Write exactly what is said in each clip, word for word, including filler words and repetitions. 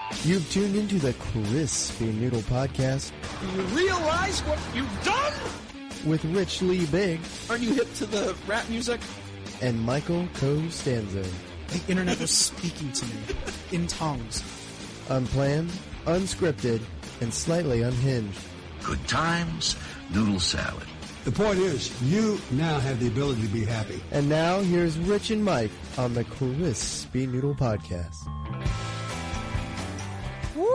You've tuned into the Crispy Noodle Podcast. Do you realize what you've done? With Rich Lee Big. Aren't you hip to the rap music? And Michael Costanzo. The internet was speaking to me in tongues. Unplanned, unscripted, and slightly unhinged. Good times, noodle salad. The point is, you now have the ability to be happy. And now, here's Rich and Mike on the Crispy Noodle Podcast. Woo!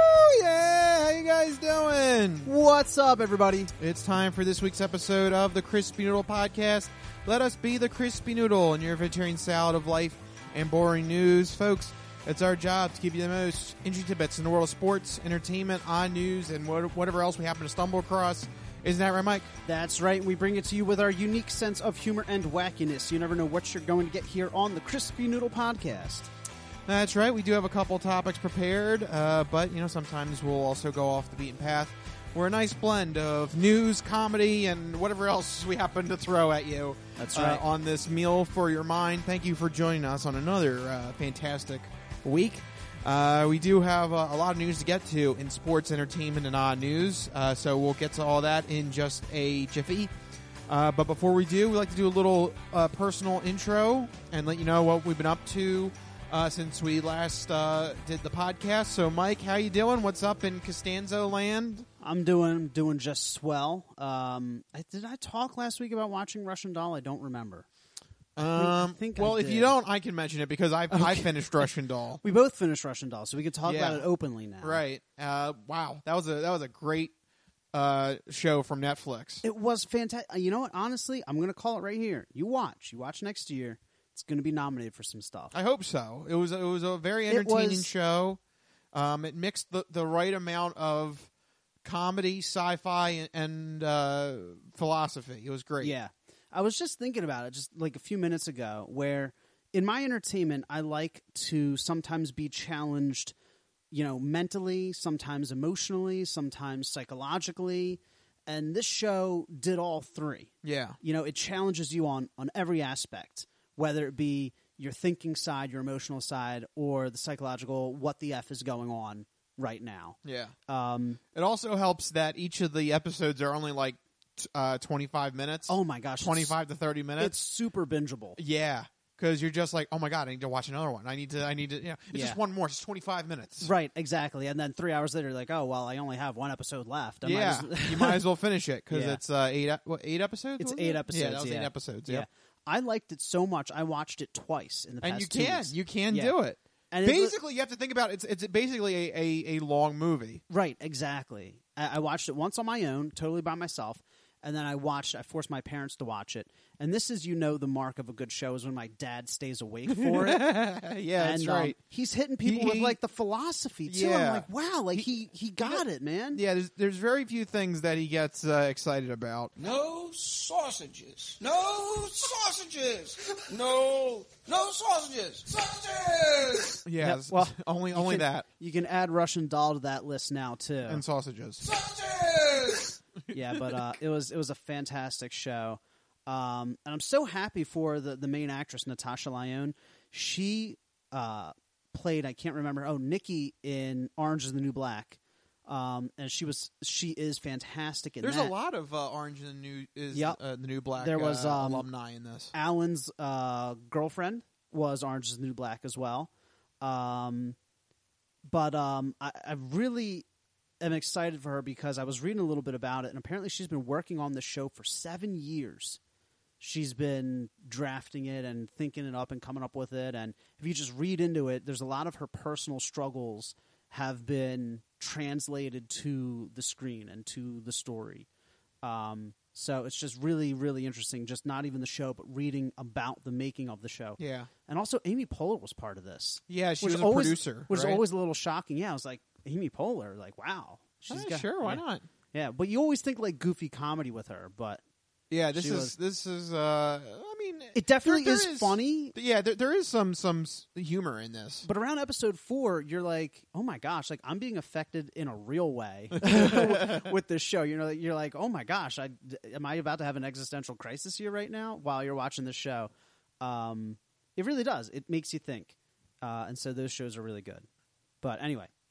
Yeah! How you guys doing? What's up, everybody? It's time for this week's episode of the Crispy Noodle Podcast. Let us be the Crispy Noodle in your vegetarian salad of life and boring news. Folks, it's our job to give you the most interesting tidbits in the world of sports, entertainment, odd news, and whatever else we happen to stumble across. Isn't that right, Mike? That's right. We bring it to you with our unique sense of humor and wackiness. You never know what you're going to get here on the Crispy Noodle Podcast. That's right. We do have a couple topics prepared, uh, but, you know, sometimes we'll also go off the beaten path. We're a nice blend of news, comedy, and whatever else we happen to throw at you. That's right. Uh, on this meal for your mind. Thank you for joining us on another uh, fantastic week. Uh, we do have uh, a lot of news to get to in sports, entertainment, and odd news, uh, so we'll get to all that in just a jiffy. Uh, but before we do, we like to do a little uh, personal intro and let you know what we've been up to uh, since we last uh, did the podcast. So, Mike, how you doing? What's up in Costanzo land? I'm doing doing just swell. Um, I, did I talk last week about watching Russian Doll? I don't remember. Um, I think well, I if did. you don't, I can mention it because I've, Okay. I finished Russian Doll. We both finished Russian Doll, so we can talk Yeah. about it openly now. Right. Uh, wow. That was a that was a great uh, show from Netflix. It was fantastic. You know what? Honestly, I'm going to call it right here. You watch. You watch next year. It's going to be nominated for some stuff. I hope so. It was it was a very It entertaining was- show. Um, it mixed the, the right amount of comedy, sci-fi, and, and uh, philosophy. It was great. Yeah. I was just thinking about it just like a few minutes ago where in my entertainment, I like to sometimes be challenged, you know, mentally, sometimes emotionally, sometimes psychologically. And this show did all three. Yeah. You know, it challenges you on, on every aspect, whether it be your thinking side, your emotional side, or the psychological, what the F is going on right now. Yeah. Um, It also helps that each of the episodes are only like t- uh, twenty-five minutes. oh my gosh. it's- twenty-five to thirty minutes. It's super bingeable. Yeah. Because you're just like, oh my god, I need to watch another one. I need to, I need to, you know, it's Yeah. just one more. It's twenty-five minutes. Right, exactly. And then three hours later, you're like, oh, well, I only have one episode left. I might Yeah, as- you might as well finish it because Yeah. it's uh, eight, ep- what, eight episodes. It's was eight it? episodes. Yeah, that was yeah. eight episodes. Yeah. Yeah, I liked it so much. I watched it twice in the past and you two can, weeks. you can Yeah. do it. And it was- Basically, you have to think about it. It's it's basically a, a, a long movie. Right, exactly. I, I watched it once on my own, totally by myself. And then I watched, I forced my parents to watch it. And this is, you know, the mark of a good show is when my dad stays awake for it. yeah, that's and, um, right. he's hitting people He- with, he- like, the philosophy, too. Yeah. I'm like, wow, like, he, he got it, man. Yeah, there's there's very few things that he gets uh, excited about. No sausages. No sausages. No, no sausages. Sausages. Yeah, Yeah, it's- well, only You only can- that You can add Russian Doll to that list now, too. and sausages. Sausages. yeah, but uh, it was it was a fantastic show, um, and I'm so happy for the the main actress Natasha Lyonne. She uh, played I can't remember oh Nikki in Orange Is the New Black, um, and she was she is fantastic in There's that. a lot of uh, Orange and the New is Yep. uh, the New Black. There was, uh, um, alumni in this. Alan's uh, girlfriend was Orange Is the New Black as well, um, but um, I, I really. am excited for her because I was reading a little bit about it, and apparently she's been working on the show for seven years. She's been drafting it and thinking it up and coming up with it, and if you just read into it, there's a lot of her personal struggles have been translated to the screen and to the story. Um, so it's just really, really interesting, just not even the show, but reading about the making of the show. Yeah, And also Amy Poehler was part of this. yeah, she which was a always, producer, Which right? is always a little shocking. Yeah, I was like, Amy Poehler, like, wow. She's Eh, got, sure, why yeah. not? Yeah, but you always think like goofy comedy with her, but Yeah, this She is was- this is. Uh, I mean, it definitely there- there is, funny. Yeah, there, there is some some s- humor in this. But around episode four, you're like, oh my gosh, like I'm being affected in a real way with this show. You know, you're like, oh my gosh, I, am I about to have an existential crisis here right now while you're watching this show? Um, it really does. It makes you think. Uh, and so those shows are really good. But anyway,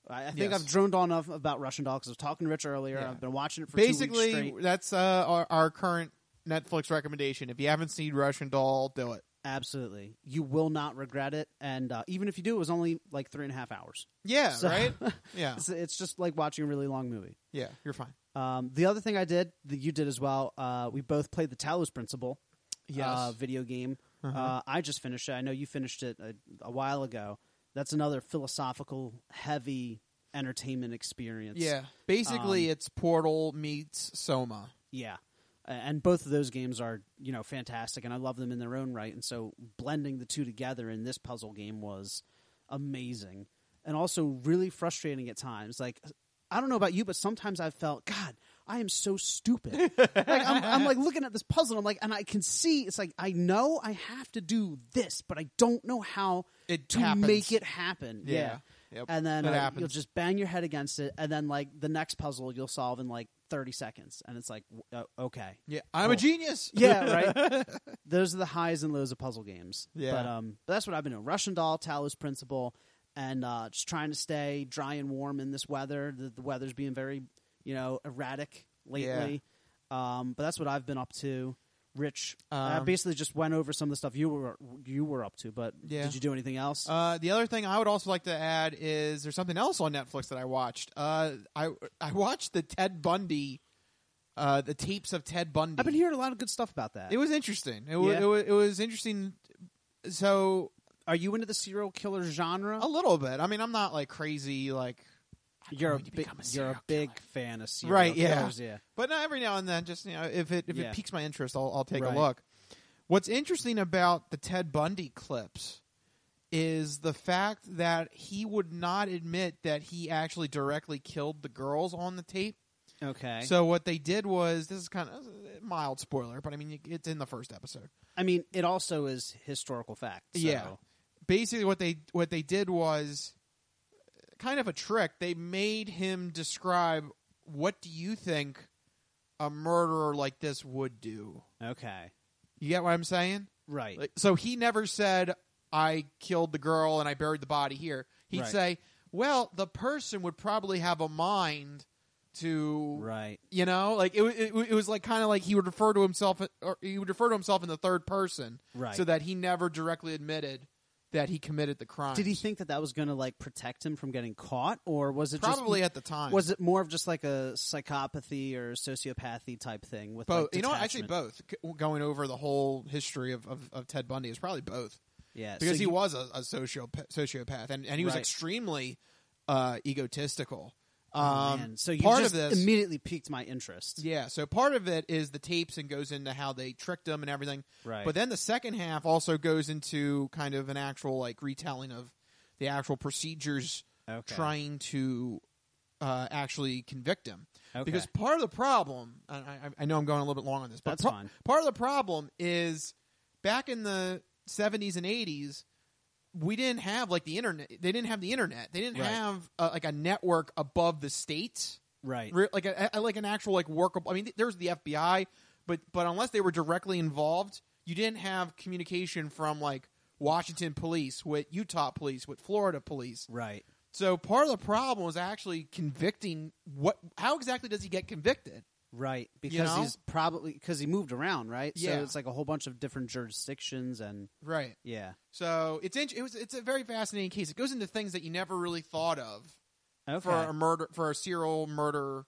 I, I think Yes. I've droned on enough about Russian Doll because I was talking to Rich earlier. Yeah. I've been watching it for Basically, two weeks straight. that's uh, our, our current Netflix recommendation. If you haven't seen Russian Doll, do it. Absolutely. You will not regret it. And uh, even if you do, it was only like three and a half hours. Yeah, So- right? Yeah. It's, it's just like watching a really long movie. Yeah, you're fine. Um, the other thing I did, that you did as well, uh, we both played the Talos Principle Yes. uh, video game. Uh-huh. Uh, I just finished it. I know you finished it a, a while ago. That's another philosophical, heavy entertainment experience. Yeah. Basically, Um, it's Portal meets Soma. Yeah. A- And both of those games are, you know, fantastic, and I love them in their own right. And so blending the two together in this puzzle game was amazing, and also really frustrating at times. Like, I don't know about you, but sometimes I've felt, God, I am so stupid. like I'm, I'm like looking at this puzzle, and I'm like, and I can see it's like I know I have to do this, but I don't know how It to happens. make it happen. Yeah. Yeah. Yep. And then That uh, happens. you'll just bang your head against it, and then like the next puzzle you'll solve in like thirty seconds, and it's like, w- uh, okay, Yeah, I'm a Cool. genius. yeah, right. Those are the highs and lows of puzzle games. Yeah. but um, but that's what I've been doing: Russian Doll, Talos Principle, and uh, just trying to stay dry and warm in this weather. The, the weather's being very, you know, erratic lately. Um, but that's what I've been up to. Rich, I Um, basically just went over some of the stuff you were you were up to. But Yeah. did you do anything else? Uh, the other thing I would also like to add is there's something else on Netflix that I watched. Uh, I I watched the Ted Bundy, uh, the tapes of Ted Bundy. I've been hearing a lot of good stuff about that. It was interesting. It, wa- Yeah. it, wa- it was interesting. So Are you into the serial killer genre? a little bit. I mean, I'm not like crazy like. you're a going to big, become a you're a serial big killer. fan of serial Right, yeah. killers. Yeah. But no, every now and then, just you know, if it if Yeah. it piques my interest, I'll, I'll take Right. a look. What's interesting about the Ted Bundy clips is the fact that he would not admit that he actually directly killed the girls on the tape. Okay. So what they did was, this is kind of a mild spoiler, but I mean it's in the first episode. I mean, it also is historical fact. So. Yeah. Basically, what they what they did was kind of a trick. They made him describe, what do you think a murderer like this would do? Okay. You get what I'm saying? Right. Like, so he never said, I killed the girl and I buried the body here. He'd Right. say, well, the person would probably have a mind to, right. you know, like it, it, it was like kind of like he would refer to himself, or he would refer to himself in the third person, Right. so that he never directly admitted that he committed the crime. Did he think that that was going to like protect him from getting caught, or was it Probably just, at the time. Was it more of just like a psychopathy or sociopathy type thing with both? Like, you know what? Actually, detachment? both. C- Going over the whole history of, of, of Ted Bundy is probably both. Yeah, Because so he you- was a, a sociopath, sociopath, and, and he was Right. extremely uh, egotistical. Oh, Um, man. So you part just of this, immediately piqued my interest. yeah. So part of it is the tapes and goes into how they tricked him and everything. Right. But then the second half also goes into kind of an actual like retelling of the actual procedures Okay. trying to uh, actually convict him. Okay. Because part of the problem, and I, I know I'm going a little bit long on this, but That's par- fine. part of the problem is back in the seventies and eighties, we didn't have like the internet. They didn't have the internet. They didn't Right. have uh, like a network above the states, Right. Re- like a, a- like an actual like workable. I mean, there was the F B I, but but unless they were directly involved, you didn't have communication from like Washington police with Utah police with Florida police. Right. So part of the problem was actually convicting. What? How exactly does he get convicted? Right. Because know? he's probably because he moved around, right? Yeah. So it's like a whole bunch of different jurisdictions and Right. yeah. So it's int- it was it's a very fascinating case. It goes into things that you never really thought of Okay. for a murder for a serial murder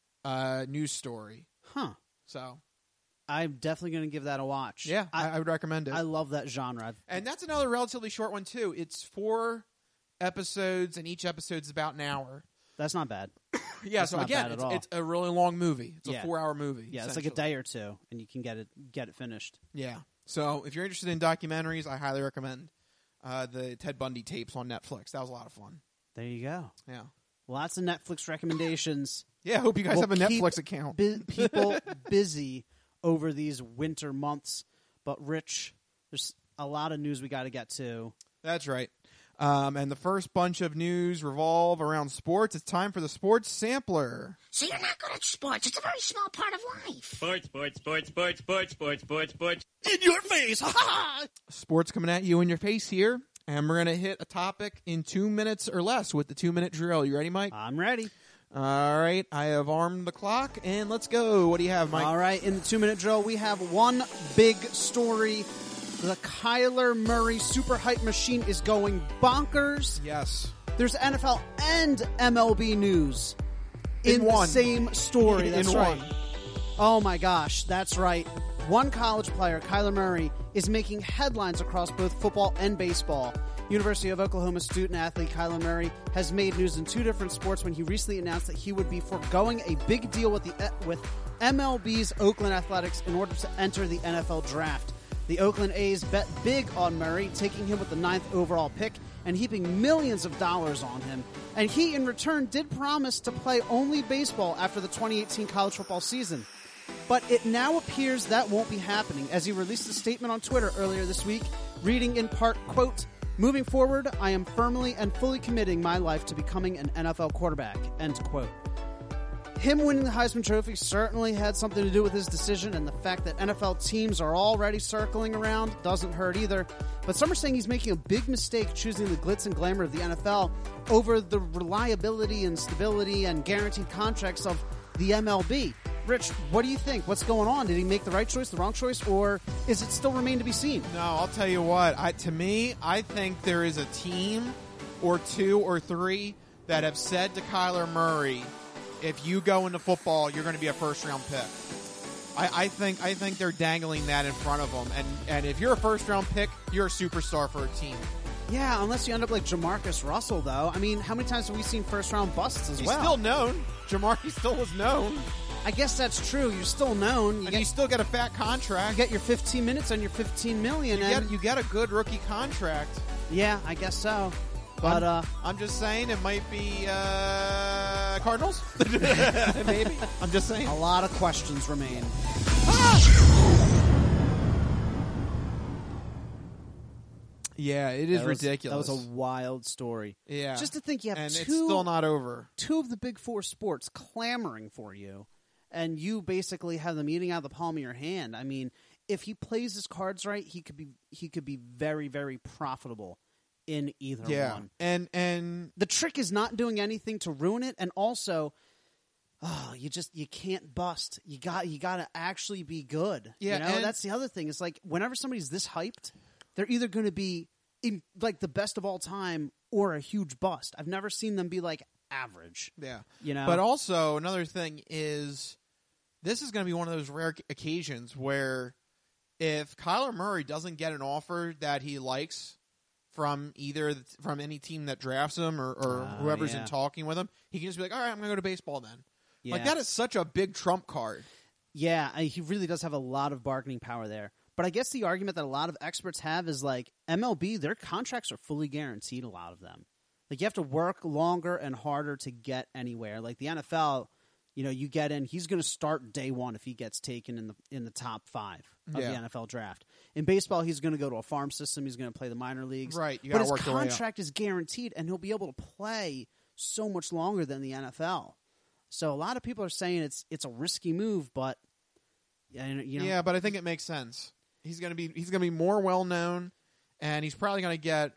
uh, news story. Huh. So I'm definitely going to give that a watch. yeah, I, I, I would recommend it. I love that genre. I've, and that's another relatively short one too. It's four episodes, and each episode's about an hour. that's not bad. Yeah. That's so not again, bad at it's, all. it's a really long movie. It's Yeah. a four-hour movie. Yeah, it's like a essentially. day or two, and you can get it get it finished. Yeah. So if you're interested in documentaries, I highly recommend uh, the Ted Bundy tapes on Netflix. That was a lot of fun. There you go. Yeah. Lots of Netflix recommendations. Yeah. I hope you guys We'll have a keep Netflix account. Bu- people busy over these winter months, but Rich, there's a lot of news we got to get to. That's right. Um, and the first bunch of news revolve around sports. It's time for the sports sampler. So you're not good at sports. It's a very small part of life. Sports, sports, sports, sports, sports, sports, sports, sports. In your face! Ha ha! Sports coming at you in your face here. And we're going to hit a topic in two minutes or less with the two-minute drill. You ready, Mike? I'm ready. All right. I have armed the clock, and let's go. What do you have, Mike? All right, in the two-minute drill, we have one big story. The Kyler Murray super hype machine is going bonkers. Yes. There's N F L and M L B news In in, one. the same story. That's In right. one. Oh my gosh, that's right. One college player, Kyler Murray, is making headlines across both football and baseball. University of Oklahoma student-athlete Kyler Murray has made news in two different sports when he recently announced that he would be foregoing a big deal with the with M L B's Oakland Athletics in order to enter the N F L draft. The Oakland A's bet big on Murray, taking him with the ninth overall pick and heaping millions of dollars on him. And he, in return, did promise to play only baseball after the twenty eighteen college football season. But it now appears that won't be happening, as he released a statement on Twitter earlier this week, reading in part, quote, "Moving forward, I am firmly and fully committing my life to becoming an N F L quarterback," end quote. Him winning the Heisman Trophy certainly had something to do with his decision, and the fact that N F L teams are already circling around doesn't hurt either. But some are saying he's making a big mistake choosing the glitz and glamour of the N F L over the reliability and stability and guaranteed contracts of the M L B. Rich, what do you think? What's going on? Did he make the right choice, the wrong choice, or is it still remain to be seen? No, I'll tell you what. I, to me, I think there is a team or two or three that have said to Kyler Murray, if you go into football, you're going to be a first-round pick. I, I think I think they're dangling that in front of them. And, and if you're a first-round pick, you're a superstar for a team. Yeah, unless you end up like Jamarcus Russell, though. I mean, how many times have we seen first-round busts as He's well? still known. Jamarcus still was known. I guess that's true. You're still known. You And get, you still get a fat you contract. get your fifteen minutes and your fifteen million. You and get, you get a good rookie contract. yeah, I guess so. But uh, I'm just saying it might be uh, Cardinals. Maybe. I'm just saying. a lot of questions remain. Yeah, it is That was- ridiculous. That was a wild story. yeah. Just to think you have and two, it's still not over. two of the big four sports clamoring for you, and you basically have them eating out of the palm of your hand. I mean, if he plays his cards right, he could be he could be very, very profitable in either Yeah. one. And and The trick is not doing anything to ruin it, and also, oh, you just you can't bust. You got you got to actually be good. Yeah, you know and- that's the other thing. It's like whenever somebody's this hyped, they're either going to be in, like the best of all time or a huge bust. I've never seen them be like average. yeah. You know, But also another thing is this is going to be one of those rare occasions where if Kyler Murray doesn't get an offer that he likes from either from any team that drafts him or, or Oh, whoever's yeah. in talking with him, he can just be like, all right, I'm going to go to baseball then. Like, Yeah. that is such a big trump card. Yeah, I- he really does have a lot of bargaining power there. But I guess the argument that a lot of experts have is like M L B, their contracts are fully guaranteed, a lot of them. Like you have to work longer and harder to get anywhere. Like the N F L, you know, you get in, he's going to start day one if he gets taken in the in the top five of Yeah. the N F L draft. In baseball, he's going to go to a farm system. He's going to play the minor leagues. Right, you but gotta his work your way up. contract is guaranteed, and he'll be able to play so much longer than the N F L. So a lot of people are saying it's it's a risky move, but yeah, you know, Yeah, but I think it makes sense. He's gonna be he's gonna be more well known, and he's probably gonna get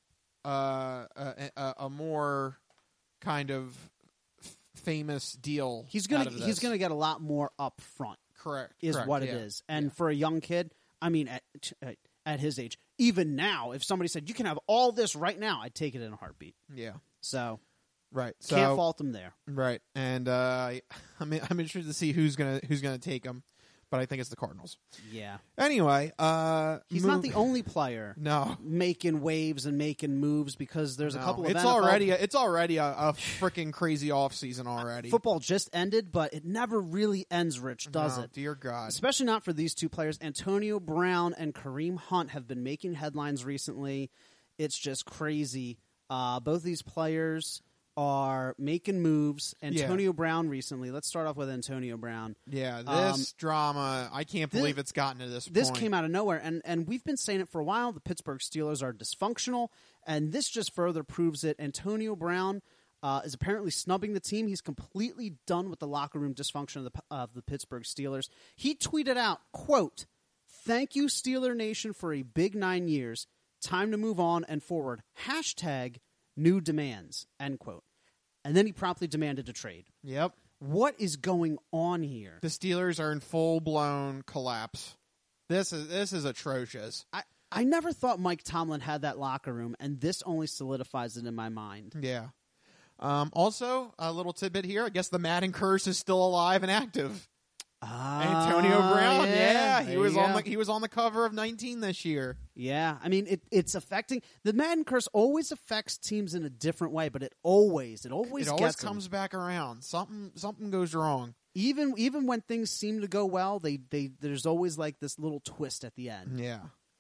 uh, a, a, a more kind of f- famous deal. he's gonna out of he's this. gonna get a lot more up front. correct Is correct, what yeah. it is, and for a young kid, I mean, at at- at his age, even now, if somebody said you can have all this right now, I'd take it in a heartbeat. Yeah, So right. So can't fault him there. right, and uh, I'm I'm interested to see who's gonna who's gonna take him, but I think it's the Cardinals. Yeah, Anyway, uh, he's move- not the only player no. making waves and making moves because there's a no. couple of It's N F L already a, it's already a, a freaking crazy offseason already. football just ended, but it never really ends. Rich, does No, it? Dear God. Especially not for these two players. Antonio Brown and Kareem Hunt have been making headlines recently. It's just crazy. Uh, both these players are making moves. Yeah. Antonio Brown recently. Let's start off with Antonio Brown. Yeah, this Um, drama, I can't thi- believe it's gotten to this This point. came out of nowhere, and, and we've been saying it for a while. The Pittsburgh Steelers are dysfunctional, and this just further proves it. Antonio Brown uh, is apparently snubbing the team. He's completely done with the locker room dysfunction of the, of the Pittsburgh Steelers. He tweeted out, quote, "Thank you, Steeler Nation, for a big nine years. time to move on and forward. Hashtag new demands, end quote. And then he promptly demanded a trade. Yep. What is going on here? The Steelers are in full-blown collapse. This is this is atrocious. I, I never thought Mike Tomlin had that locker room, and this only solidifies it in my mind. Yeah. Um, also, a little tidbit here. I guess the Madden curse is still alive and active. Ah, Antonio Brown, yeah, yeah, he there was you on go. the he was on the cover of nineteen this year. Yeah, I mean, it, it's affecting the Madden curse. Always affects teams in a different way, but it always, it always, It always gets 'em. comes back around. Something something goes wrong. Even even when things seem to go well, they they there's always like this little twist at the end. Yeah.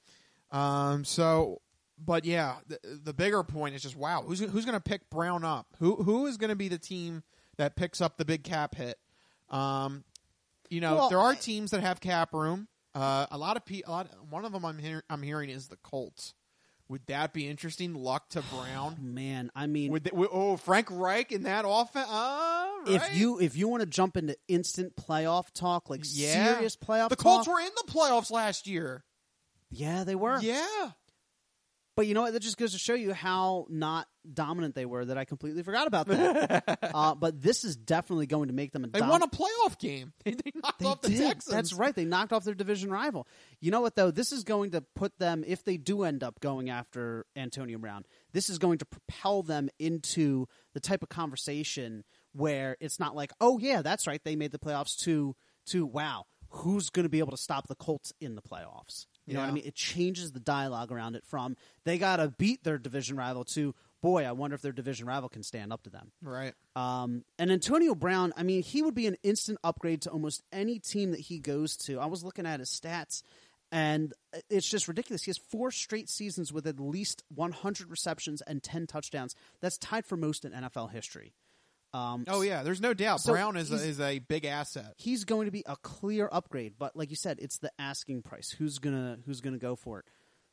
Um. So, but yeah, the, the bigger point is just wow. Who's who's going to pick Brown up? Who who is going to be the team that picks up the big cap hit? Um. You know, Well, there are I- teams that have cap room. Uh, a lot of pe- a lot. One of them I'm hear- I'm hearing is the Colts. Would that be interesting? Luck to Brown. Man, I mean, Would they, would- oh Frank Reich in that offense? Uh, if right? you if you want to jump into instant playoff talk, like yeah. serious playoff the Colts talk, were in the playoffs last year. yeah, they were. Yeah. But you know what? That just goes to show you how not dominant they were that I completely forgot about that. uh, but this is definitely going to make them a They dom- won a playoff game. They, they knocked They off the did. Texans. That's right. They knocked off their division rival. You know what, though? This is going to put them, if they do end up going after Antonio Brown, this is going to propel them into the type of conversation where it's not like, oh, yeah, that's right, they made the playoffs, to, to wow, who's going to be able to stop the Colts in the playoffs? You know what I Yeah. mean? It changes the dialogue around it from they got to beat their division rival to, boy, I wonder if their division rival can stand up to them. Right. Um, and Antonio Brown, I mean, he would be an instant upgrade to almost any team that he goes to. I was looking at his stats, and it's just ridiculous. He has four straight seasons with at least one hundred receptions and ten touchdowns. That's tied for most in N F L history. Um, Oh, yeah. There's no doubt. So Brown is a, he's- is a big asset. He's going to be a clear upgrade, but like you said, it's the asking price. Who's gonna Who's gonna go for it?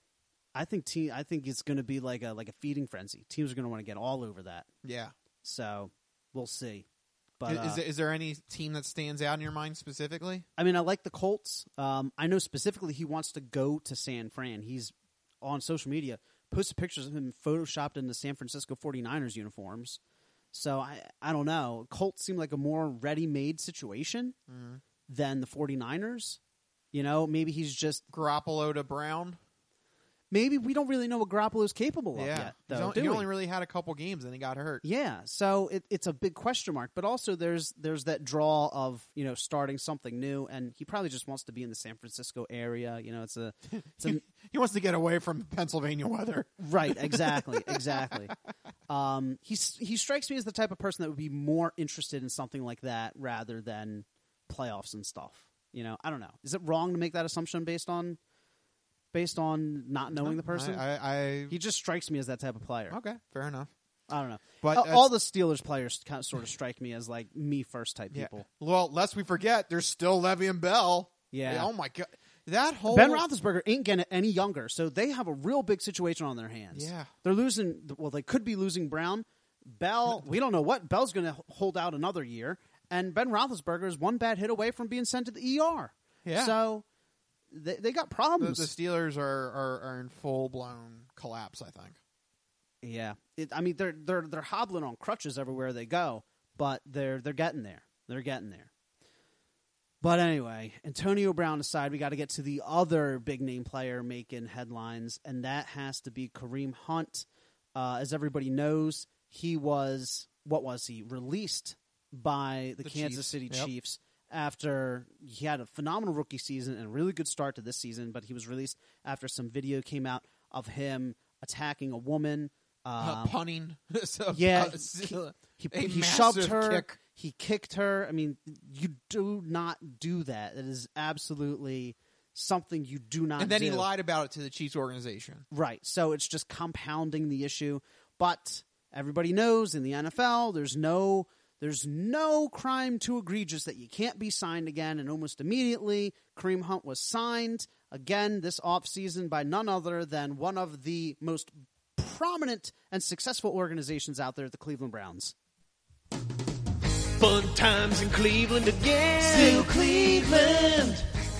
I think te- I think it's going to be like a like a feeding frenzy. Teams are going to want to get all over that. Yeah. So we'll see. But is, uh, is, there, is there any team that stands out in your mind specifically? I mean, I like the Colts. Um, I know specifically he wants to go to San Fran. He's on social media, posted pictures of him photoshopped in the San Francisco forty-niners uniforms. So I, I don't know. Colts seem like a more ready-made situation Mm. than the forty-niners. You know, maybe he's just Garoppolo to Brown? maybe we don't really know what Garoppolo's capable of Yeah. yet. He's Though, only, do he we? only really had a couple games and he got hurt. Yeah, so it, it's a big question mark. But also, there's there's that draw of you know starting something new, and he probably just wants to be in the San Francisco area. You know, it's a it's a He wants to get away from Pennsylvania weather. right, exactly, exactly. Um, he s- he strikes me as the type of person that would be more interested in something like that rather than playoffs and stuff. You know, I don't know. Is it wrong to make that assumption based on based on not knowing the person? I, I, I he just strikes me as that type of player. okay, fair enough. I don't know. But all, that's- all the Steelers players kind of sort of strike me as like me first type Yeah. people. Well, lest we forget, there's still Le'Veon Bell. Yeah. Oh my god, that whole Ben Roethlisberger ain't getting any younger, so they have a real big situation on their hands. Yeah. They're losing. Well, they could be losing Brown. Bell, we don't know what. Bell's going to hold out another year, and Ben Roethlisberger is one bad hit away from being sent to the E R. Yeah. So they they got the, problems. the Steelers are, are, are in full blown collapse. I think. yeah. It, I mean, they're they're they're hobbling on crutches everywhere they go, but they're they're getting there. They're getting there. But anyway, Antonio Brown aside, we got to get to the other big name player making headlines, and that has to be Kareem Hunt. Uh, as everybody knows, he was, what was he, released by the, The Kansas Chiefs. City Yep. Chiefs after he had a phenomenal rookie season and a really good start to this season, but he was released after some video came out of him attacking a woman. Uh, Um, punning. so, yeah, uh, he, a he shoved massive her. kick. He kicked her. I mean, you do not do that. It is absolutely something you do not and then do. he lied about it to the Chiefs organization. Right. So it's just compounding the issue. But everybody knows in the N F L, there's no there's no crime too egregious that you can't be signed again. And almost immediately, Kareem Hunt was signed again this offseason by none other than one of the most prominent and successful organizations out there, the Cleveland Browns. Fun times in Cleveland again. Still Cleveland.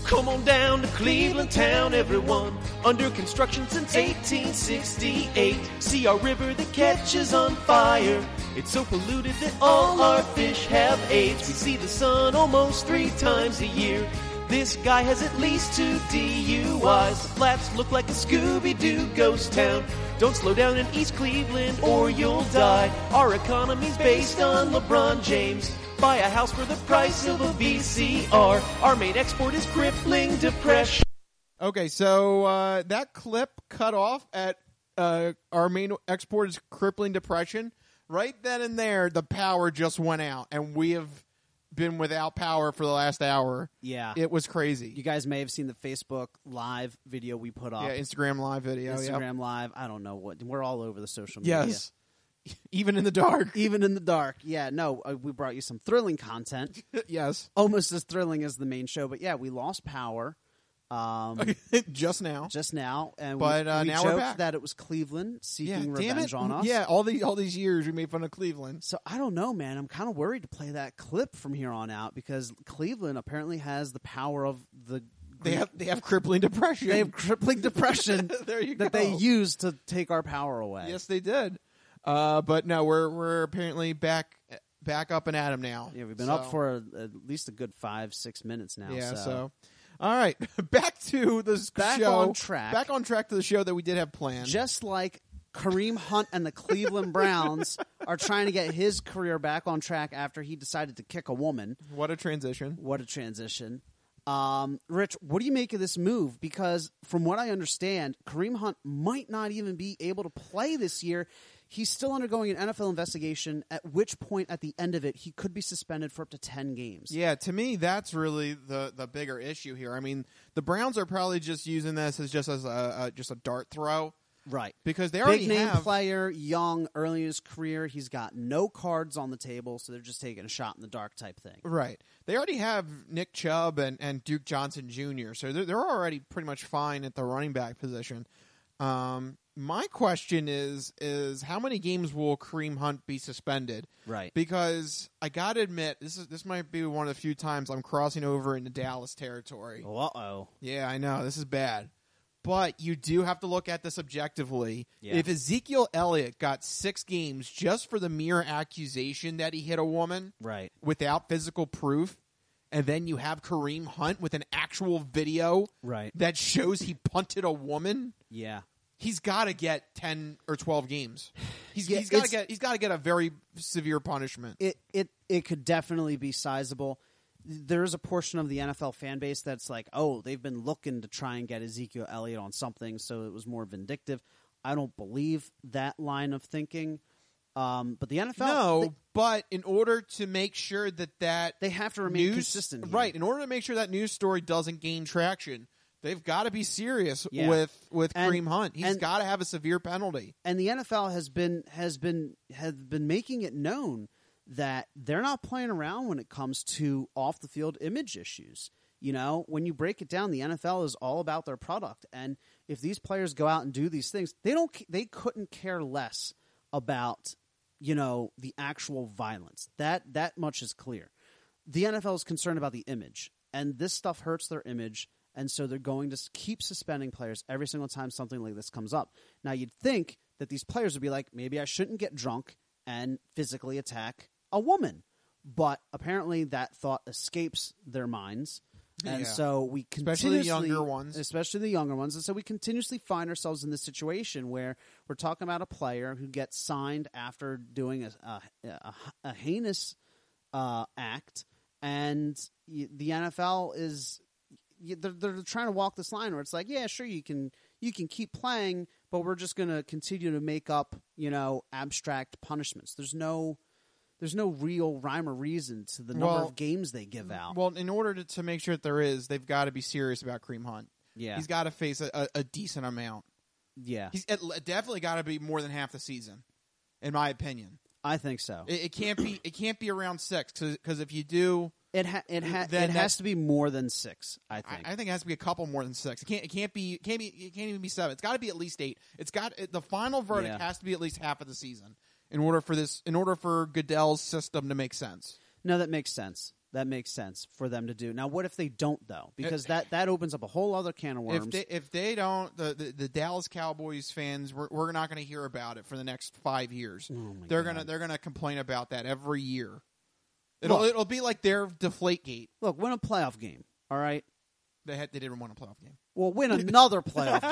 Come on down to Cleveland town, everyone. Under construction since eighteen sixty-eight. See our river that catches on fire. It's so polluted that all our fish have AIDS. We see the sun almost three times a year. This guy has at least two D U Is. The flats look like a Scooby-Doo ghost town. Don't slow down in East Cleveland or you'll die. Our economy's based on LeBron James. Buy a house for the price of a V C R. Our main export is crippling depression. Okay, so uh, that clip cut off at uh, our main export is crippling depression. Right then and there, the power just went out, and we have been without power for the last hour. Yeah. It was crazy. You guys may have seen the Facebook Live video we put up. Yeah, Instagram Live video. Instagram yep. Live. I don't know what. We're all over the social media. Yes. Even in the dark. Even in the dark. Yeah, no, uh, we brought you some thrilling content. Yes. Almost as thrilling as the main show. But yeah, we lost power. Um, just now. Just now. And but we, uh, we now joked we're back. that it was Cleveland seeking yeah, revenge on us. Yeah, all these, all these years we made fun of Cleveland. So I don't know, man. I'm kind of worried to play that clip from here on out because Cleveland apparently has the power of the... They have they have crippling depression. They have crippling depression there you that go. they used to take our power away. Yes, they did. Uh, but no, we're we're apparently back back up and at 'em now. Yeah, we've been so. up for a, at least a good five, six minutes now. Yeah, so, so. All right, back to the back show. on track. Back on track to the show that we did have planned. Just like Kareem Hunt and the Cleveland Browns are trying to get his career back on track after he decided to kick a woman. What a transition. What a transition. Um, Rich, what do you make of this move? Because from what I understand, Kareem Hunt might not even be able to play this year. He's still undergoing an N F L investigation, at which point, at the end of it, he could be suspended for up to ten games. Yeah, to me, that's really the, the bigger issue here. I mean, the Browns are probably just using this as just as a, a just a dart throw. Right. Because they already Big name have... player, young, early in his career. He's got no cards on the table, so they're just taking a shot in the dark type thing. Right. They already have Nick Chubb and, and Duke Johnson Junior, so they're, they're already pretty much fine at the running back position. Um, my question is, is how many games will Kareem Hunt be suspended? Right. Because I got to admit, this is this might be one of the few times I'm crossing over into Dallas territory. Uh-oh. Yeah, I know. This is bad. But you do have to look at this objectively. Yeah. If Ezekiel Elliott got six games just for the mere accusation that he hit a woman right. without physical proof, and then you have Kareem Hunt with an actual video right. that shows he punted a woman, yeah, he's got to get ten or twelve games. He's, yeah, he's got to get he's got to get a very severe punishment. It it it could definitely be sizable. There is a portion of the N F L fan base that's like, oh, they've been looking to try and get Ezekiel Elliott on something, so it was more vindictive. I don't believe that line of thinking. Um, but the N F L, no, they, but in order to make sure that that they have to remain news, consistent, here. right? In order to make sure that news story doesn't gain traction, they've got to be serious yeah. with with and, Kareem Hunt. He's got to have a severe penalty. And the N F L has been has been has been making it known that they're not playing around when it comes to off the field image issues. You know, when you break it down, the N F L is all about their product, and if these players go out and do these things, they don't they couldn't care less about, you know, the actual violence. That that much is clear. The N F L is concerned about the image, and this stuff hurts their image, and so they're going to keep suspending players every single time something like this comes up. Now, you'd think that these players would be like, maybe I shouldn't get drunk and physically attack a woman, but apparently that thought escapes their minds. And yeah. so we especially continuously, the younger ones, especially the younger ones, and so we continuously find ourselves in this situation where we're talking about a player who gets signed after doing a a, a, a heinous uh, act, and the N F L is they're, they're trying to walk this line where it's like, yeah, sure, you can you can keep playing, but we're just going to continue to make up, you know, abstract punishments. There's no There's no real rhyme or reason to the number well, of games they give out. Well, in order to, to make sure that there is, they've got to be serious about Kareem Hunt. Yeah. He's got to face a, a, a decent amount. Yeah. He's it, definitely got to be more than half the season, in my opinion. I think so. It, it can't be it can't be around six, because if you do... It ha- it, ha- then it has to be more than six, I think. I, I think it has to be a couple more than six. It can't it can't be it can't be it can't even be seven. It's got to be at least eight. It's got it, the final verdict Yeah. has to be at least half of the season. In order for this, in order for Goodell's system to make sense. No, that makes sense. That makes sense for them to do. Now, what if they don't, though? Because that, that opens up a whole other can of worms. If they, if they don't, the, the, the Dallas Cowboys fans, we're, we're not going to hear about it for the next five years. Oh my they're God. gonna they're gonna complain about that every year. It'll Look. it'll be like their Deflategate. Look, win a playoff game, all right? They had they didn't win a playoff game. Well, win another playoff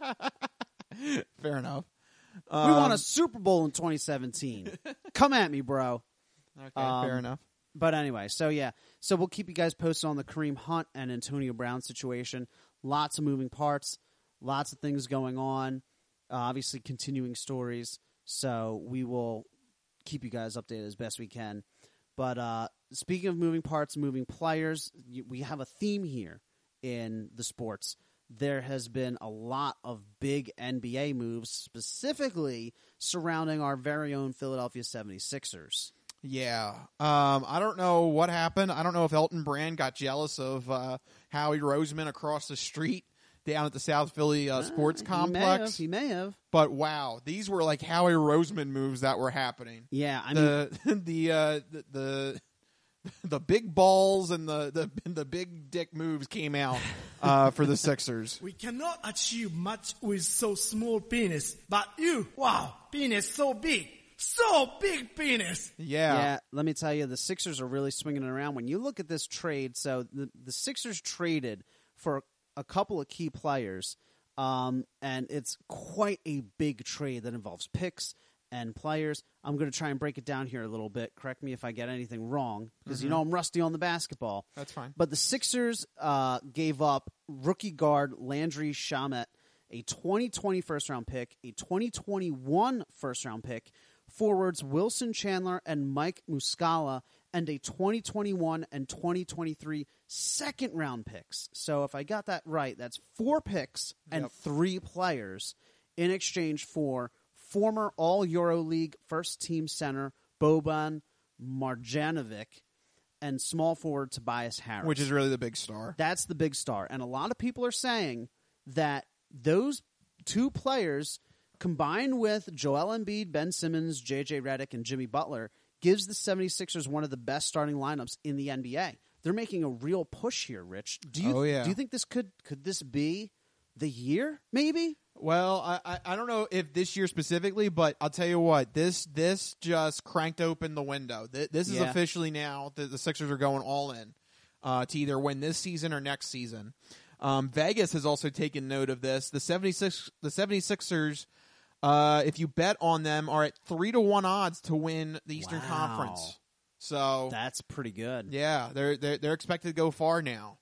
game. Fair enough. We won Um, a Super Bowl in twenty seventeen. Come at me, bro. Okay, Um, fair enough. But anyway, so yeah. So we'll keep you guys posted on the Kareem Hunt and Antonio Brown situation. Lots of moving parts, lots of things going on, uh, obviously continuing stories. So we will keep you guys updated as best we can. But uh, speaking of moving parts, moving players, you, we have a theme here in the sports. There has been a lot of big N B A moves, specifically surrounding our very own Philadelphia seventy-sixers. Yeah. Um, I don't know what happened. I don't know if Elton Brand got jealous of uh, Howie Roseman across the street down at the South Philly uh, Sports Uh, Complex. He may have. He may have. But wow, these were like Howie Roseman moves that were happening. Yeah, I mean, the the, uh, the the the big balls and the the the big dick moves came out uh, for the Sixers. We cannot achieve much with so small penis, but you, wow, penis so big, so big penis. Yeah. yeah. Let me tell you, the Sixers are really swinging it around. When you look at this trade, so the the Sixers traded for a couple of key players, um, and it's quite a big trade that involves picks and players. I'm going to try and break it down here a little bit. Correct me if I get anything wrong, because Mm-hmm. you know I'm rusty on the basketball. That's fine. But the Sixers uh, gave up rookie guard Landry Shamet, a twenty twenty first-round pick, a twenty twenty-one first-round pick, forwards Wilson Chandler and Mike Muscala, and a twenty twenty-one and twenty twenty-three second-round picks. So if I got that right, that's four picks and Yep. three players in exchange for former All-EuroLeague first-team center Boban Marjanovic and small forward Tobias Harris. Which is really the big star. That's the big star. And a lot of people are saying that those two players, combined with Joel Embiid, Ben Simmons, J J Redick, and Jimmy Butler, gives the seventy-sixers one of the best starting lineups in the N B A. They're making a real push here, Rich. Do you, Oh, yeah. do you think this could could this be the year, maybe? Well, I, I I don't know if this year specifically, but I'll tell you what, this this just cranked open the window. This, this is Yeah. officially now that the Sixers are going all in uh, to either win this season or next season. Um, Vegas has also taken note of this. The seventy-six the seventy-sixers, uh, if you bet on them, are at three to one odds to win the Eastern Wow. Conference. So That's pretty good. yeah, they're they're they're expected to go far now.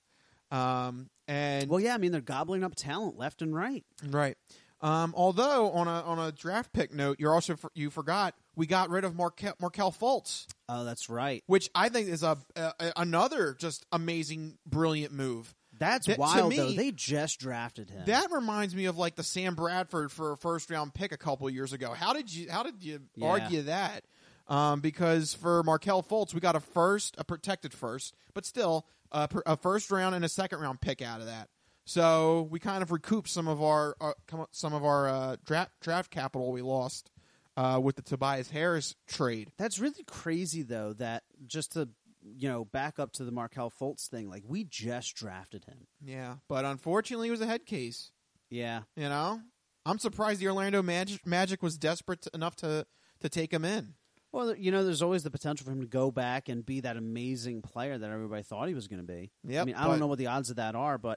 Um, and Well, yeah, I mean, they're gobbling up talent left and right. Right. Um, although on a on a draft pick note, you're also for, you forgot we got rid of Markel, Markel Fultz, Oh, that's right. which I think is a, a another just amazing, brilliant move. That's That- to wild, me- though. They just drafted him. That reminds me of like the Sam Bradford for a first round pick a couple of years ago. How did you how did you Yeah. argue that? Um, because for Markel Fultz, we got a first, a protected first, but still a, per- a first round and a second round pick out of that. So we kind of recouped some of our uh, come- some of our uh, draft draft capital we lost uh, with the Tobias Harris trade. That's really crazy, though, that just to, you know, back up to the Markel Fultz thing, like, we just drafted him. Yeah, but unfortunately, it was a head case. Yeah. You know, I'm surprised the Orlando Magic, Magic was desperate to, enough to to take him in. Well, you know, there's always the potential for him to go back and be that amazing player that everybody thought he was going to be. Yep, I mean, I but- don't know what the odds of that are, but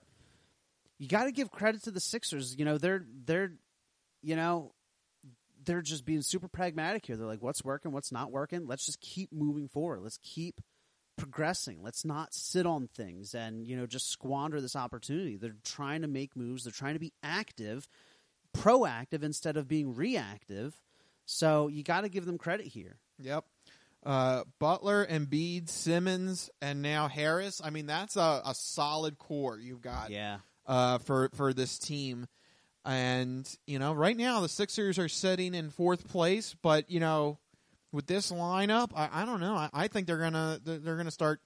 you got to give credit to the Sixers. You know, they're they're, you know, they're just being super pragmatic here. They're like, what's working, what's not working? Let's just keep moving forward. Let's keep progressing. Let's not sit on things and, you know, just squander this opportunity. They're trying to make moves. They're trying to be active, proactive instead of being reactive. So you got to give them credit here. Yep. Uh, Butler, Embiid, Simmons, and now Harris. I mean, that's a, a solid core you've got Yeah. uh, for for this team. And you know, right now the Sixers are sitting in fourth place, but you know, with this lineup, I, I don't know. I, I think they're gonna they're, they're gonna start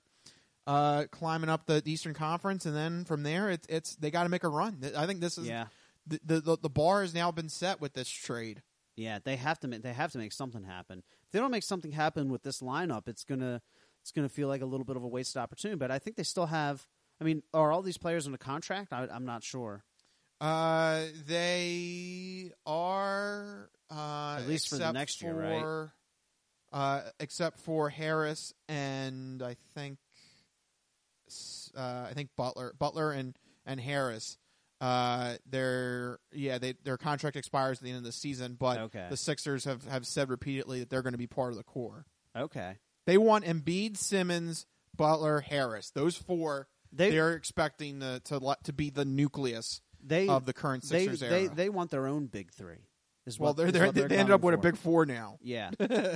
uh, climbing up the Eastern Conference, and then from there, it's it's they got to make a run. I think this is Yeah. the, the the the bar has now been set with this trade. Yeah, they have to make they have to make something happen. If they don't make something happen with this lineup, it's gonna it's it's going to feel like a little bit of a wasted opportunity. But I think they still have. I mean, are all these players on a contract? I, I'm not sure. Uh, they are uh, at least for the next year, for, right? Uh, except for Harris and I think uh, I think Butler, Butler and and Harris. Uh, their yeah, they, their contract expires at the end of the season, but okay. the Sixers have, have said repeatedly that they're going to be part of the core. Okay, they want Embiid, Simmons, Butler, Harris. Those four. They, they're expecting the, to to be the nucleus they, of the current Sixers they, era. They they want their own big three. Is well, what, they're, is they're, what they're they ended up with for. a big four now. Yeah.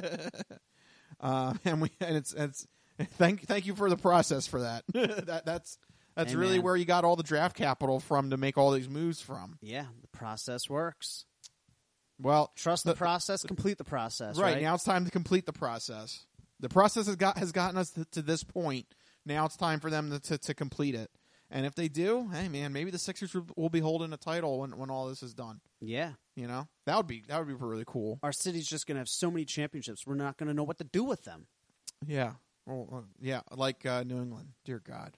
uh, and we and it's it's thank thank you for the process for that. that that's that's hey, really man. where you got all the draft capital from to make all these moves from. Yeah, the process works. Well, trust the, the process, complete the process. Right, right now, it's time to complete the process. The process has got has gotten us to, to this point. Now it's time for them to, to to complete it. And if they do, hey man, maybe the Sixers will be holding a title when, when all this is done. Yeah, you know that would be that would be really cool. Our city's just going to have so many championships, we're not going to know what to do with them. Yeah, well, uh, yeah, like uh, New England. Dear God,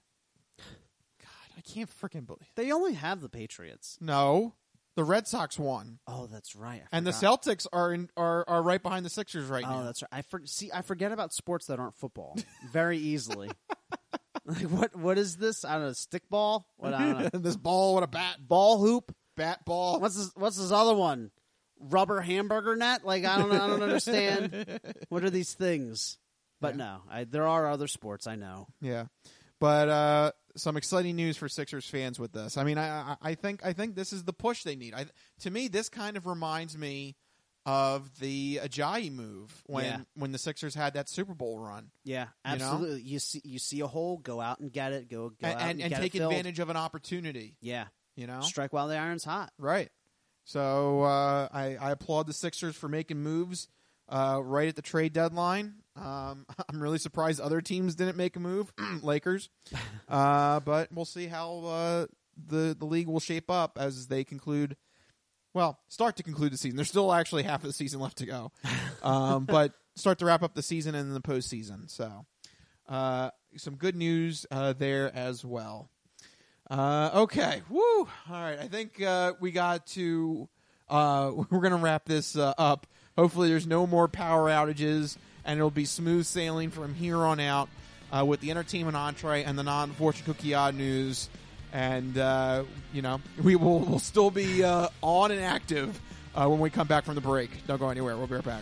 God, I can't freaking believe they only have the Patriots. No, the Red Sox won. Oh, that's right. I and forgot. the Celtics are in are, are right behind the Sixers right oh, now. Oh, that's right. I for, see. I forget about sports that aren't football very easily. Like what? What is this? I don't know. Stickball? What? I don't know. This ball with a bat, ball hoop, bat ball. What's this? What's this other one? Rubber hamburger net? Like I don't. I don't understand. What are these things? But yeah. no, I, there are other sports. I know. Yeah, but uh, some exciting news for Sixers fans with this. I mean, I, I, I think I think this is the push they need. I, to me, this kind of reminds me of the Ajayi move when yeah. when the Sixers had that Super Bowl run. Yeah, absolutely. You, know? you see you see a hole, go out and get it. Go, go and, out and, and, and get take it filled. advantage of an opportunity. Yeah, you know, strike while the iron's hot. Right. So uh, I, I applaud the Sixers for making moves uh, right at the trade deadline. Um, I'm really surprised other teams didn't make a move, Lakers. Uh, but we'll see how uh, the the league will shape up as they conclude. Well, start to conclude the season. There's still actually half of the season left to go, um, but start to wrap up the season and the postseason. So, uh, some good news uh, there as well. Uh, okay, woo! All right, I think uh, we got to. Uh, we're gonna wrap this uh, up. Hopefully, there's no more power outages, and it'll be smooth sailing from here on out uh, with the entertainment entree and the non-fortune cookie odd news. And, uh, you know, we will we'll still be uh, on and active uh, when we come back from the break. Don't go anywhere. We'll be right back.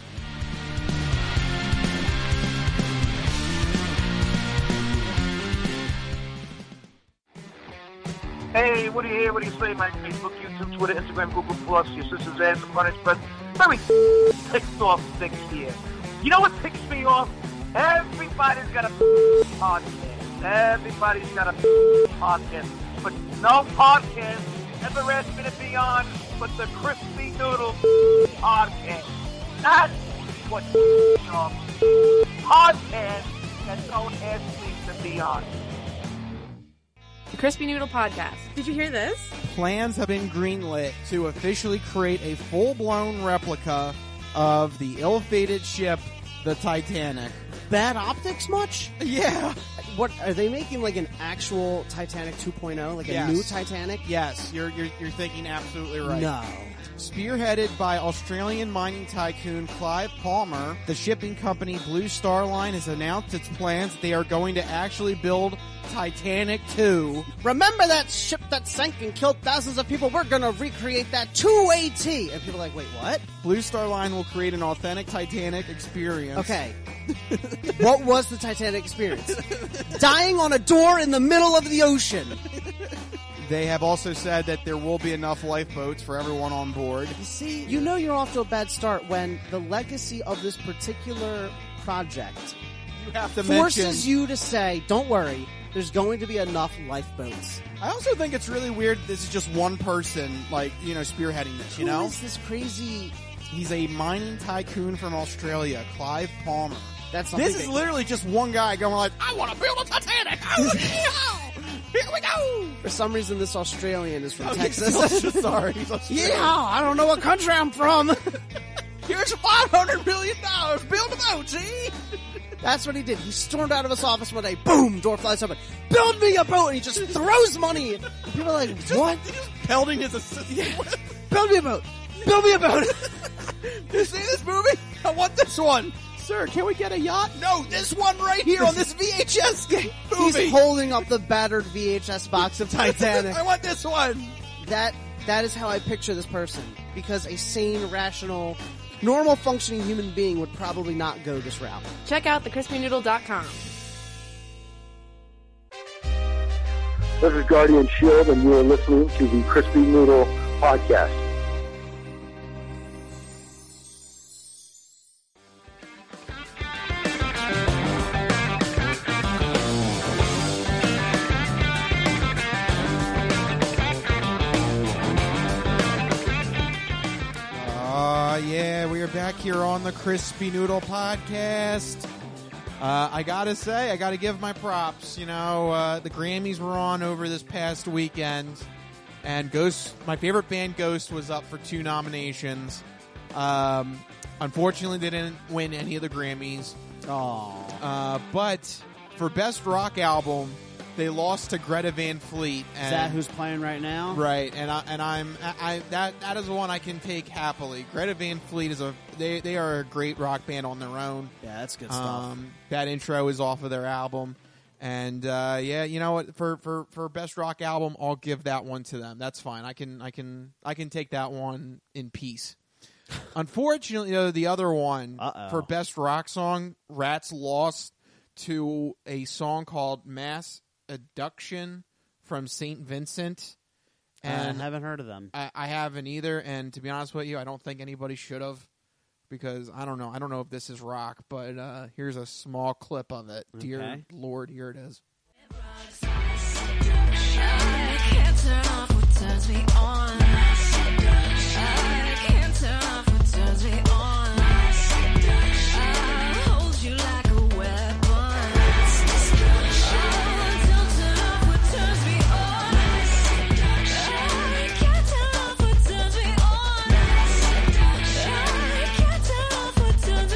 Hey, what do you hear? What do you say? My Facebook, YouTube, Twitter, Instagram, Google Plus, your sister's ass, the Fun Express. Very ticked off things here. You know what ticks me off? Everybody's got a podcast. Everybody's got a podcast, but no podcast ever asked me to be on but the Crispy Noodle podcast. That's what um, podcast that don't ask me to be on. The Crispy Noodle Podcast. Did you hear this? Plans have been greenlit to officially create a full-blown replica of the ill-fated ship, the Titanic. Bad optics much? Yeah. What are they making? Like an actual Titanic two point oh, like yes. a new Titanic? Yes, you're you're you're thinking absolutely right. No. Spearheaded by Australian mining tycoon Clive Palmer, the shipping company Blue Star Line has announced its plans that they are going to actually build Titanic two. Remember that ship that sank and killed thousands of people? We're going to recreate that to a T. And people are like, wait, what? Blue Star Line will create an authentic Titanic experience. Okay. What was the Titanic experience? Dying on a door in the middle of the ocean. They have also said that there will be enough lifeboats for everyone on board. You see, you know you're off to a bad start when the legacy of this particular project you have to forces mention, you to say, don't worry, there's going to be enough lifeboats. I also think it's really weird this is just one person, like, you know, spearheading this, you Who know? is this crazy... He's a mining tycoon from Australia, Clive Palmer. That's This is literally just one guy going like, I want to build a Titanic! Oh, yeah! Here we go! For some reason, this Australian is from oh, Texas. He's sorry, he's Australian. Yeah, I don't know what country I'm from. Here's five hundred million dollars. Build a boat, see? That's what he did. He stormed out of his office one day. Boom! Door flies open. Build me a boat! And he just throws money. And people are like, what? He's just pelting his assistant. Build me a boat! Build me a boat! You see this movie? I want this one. Sir, can we get a yacht? No, this one right here on this V H S movie. He's holding up the battered V H S box of Titanic. I want this one. That that is how I picture this person. Because a sane, rational, normal functioning human being would probably not go this route. Check out the crispy noodle dot com. This is Guardian Shield, and you are listening to the Crispy Noodle Podcast. Uh, yeah, we are back here on the Crispy Noodle Podcast. Uh, I gotta say, I gotta give my props. You know, uh, the Grammys were on over this past weekend, and Ghost, my favorite band, Ghost, was up for two nominations. Um, unfortunately, they didn't win any of the Grammys. Aww. Uh, but for Best Rock Album, they lost to Greta Van Fleet. And, Is that who's playing right now? Right, and I and I'm I, I that that is one I can take happily. Greta Van Fleet is a they they are a great rock band on their own. Yeah, that's good stuff. Um, that intro is off of their album, and uh, yeah, you know what? For, for for Best Rock Album, I'll give that one to them. That's fine. I can I can I can take that one in peace. Unfortunately, though, the other one Uh-oh. for Best Rock Song, Rats lost to a song called Mass Adduction from Saint Vincent. And I haven't heard of them. I, I haven't either, and to be honest with you, I don't think anybody should have, because I don't know. I don't know if this is rock, but uh, here's a small clip of it. Okay. Dear Lord, here it is. I can't turn off what turns me on. I can't turn off what turns me on. I hold you like a weapon. Oh, don't turn off what turns me on. I can't turn off what turns me on. I can't turn off what turns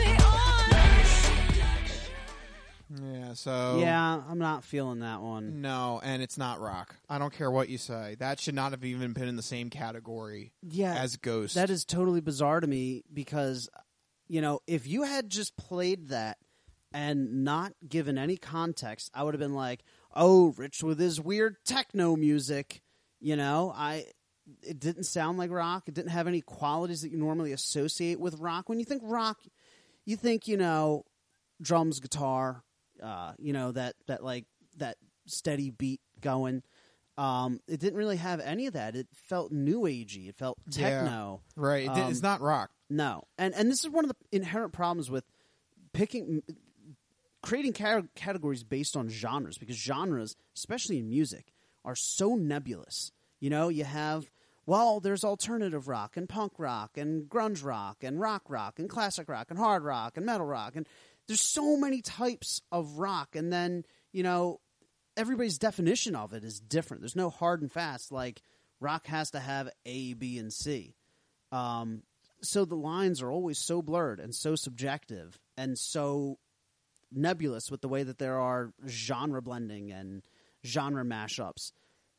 me on. Yeah, so... Yeah, I'm not feeling that one. No, and it's not rock. I don't care what you say. That should not have even been in the same category Yeah, as Ghost. That is totally bizarre to me because, you know, if you had just played that and not given any context, I would have been like, oh, Rich with his weird techno music. You know, I it didn't sound like rock. It didn't have any qualities that you normally associate with rock. When you think rock, you think, you know, drums, guitar, uh, you know, that, that like that steady beat going. Um, it didn't really have any of that. It felt new agey. It felt techno. Yeah, right. It, Um, it's not rock. No, and and this is one of the inherent problems with picking, creating ca- categories based on genres, because genres, especially in music, are so nebulous. You know, you have well, there's alternative rock and punk rock and grunge rock and rock rock and classic rock and hard rock and metal rock, and there's so many types of rock, and then you know. Everybody's definition of it is different. There's no hard and fast, like rock has to have A, B, and C. Um, so the lines are always so blurred and so subjective and so nebulous with the way that there are genre blending and genre mashups.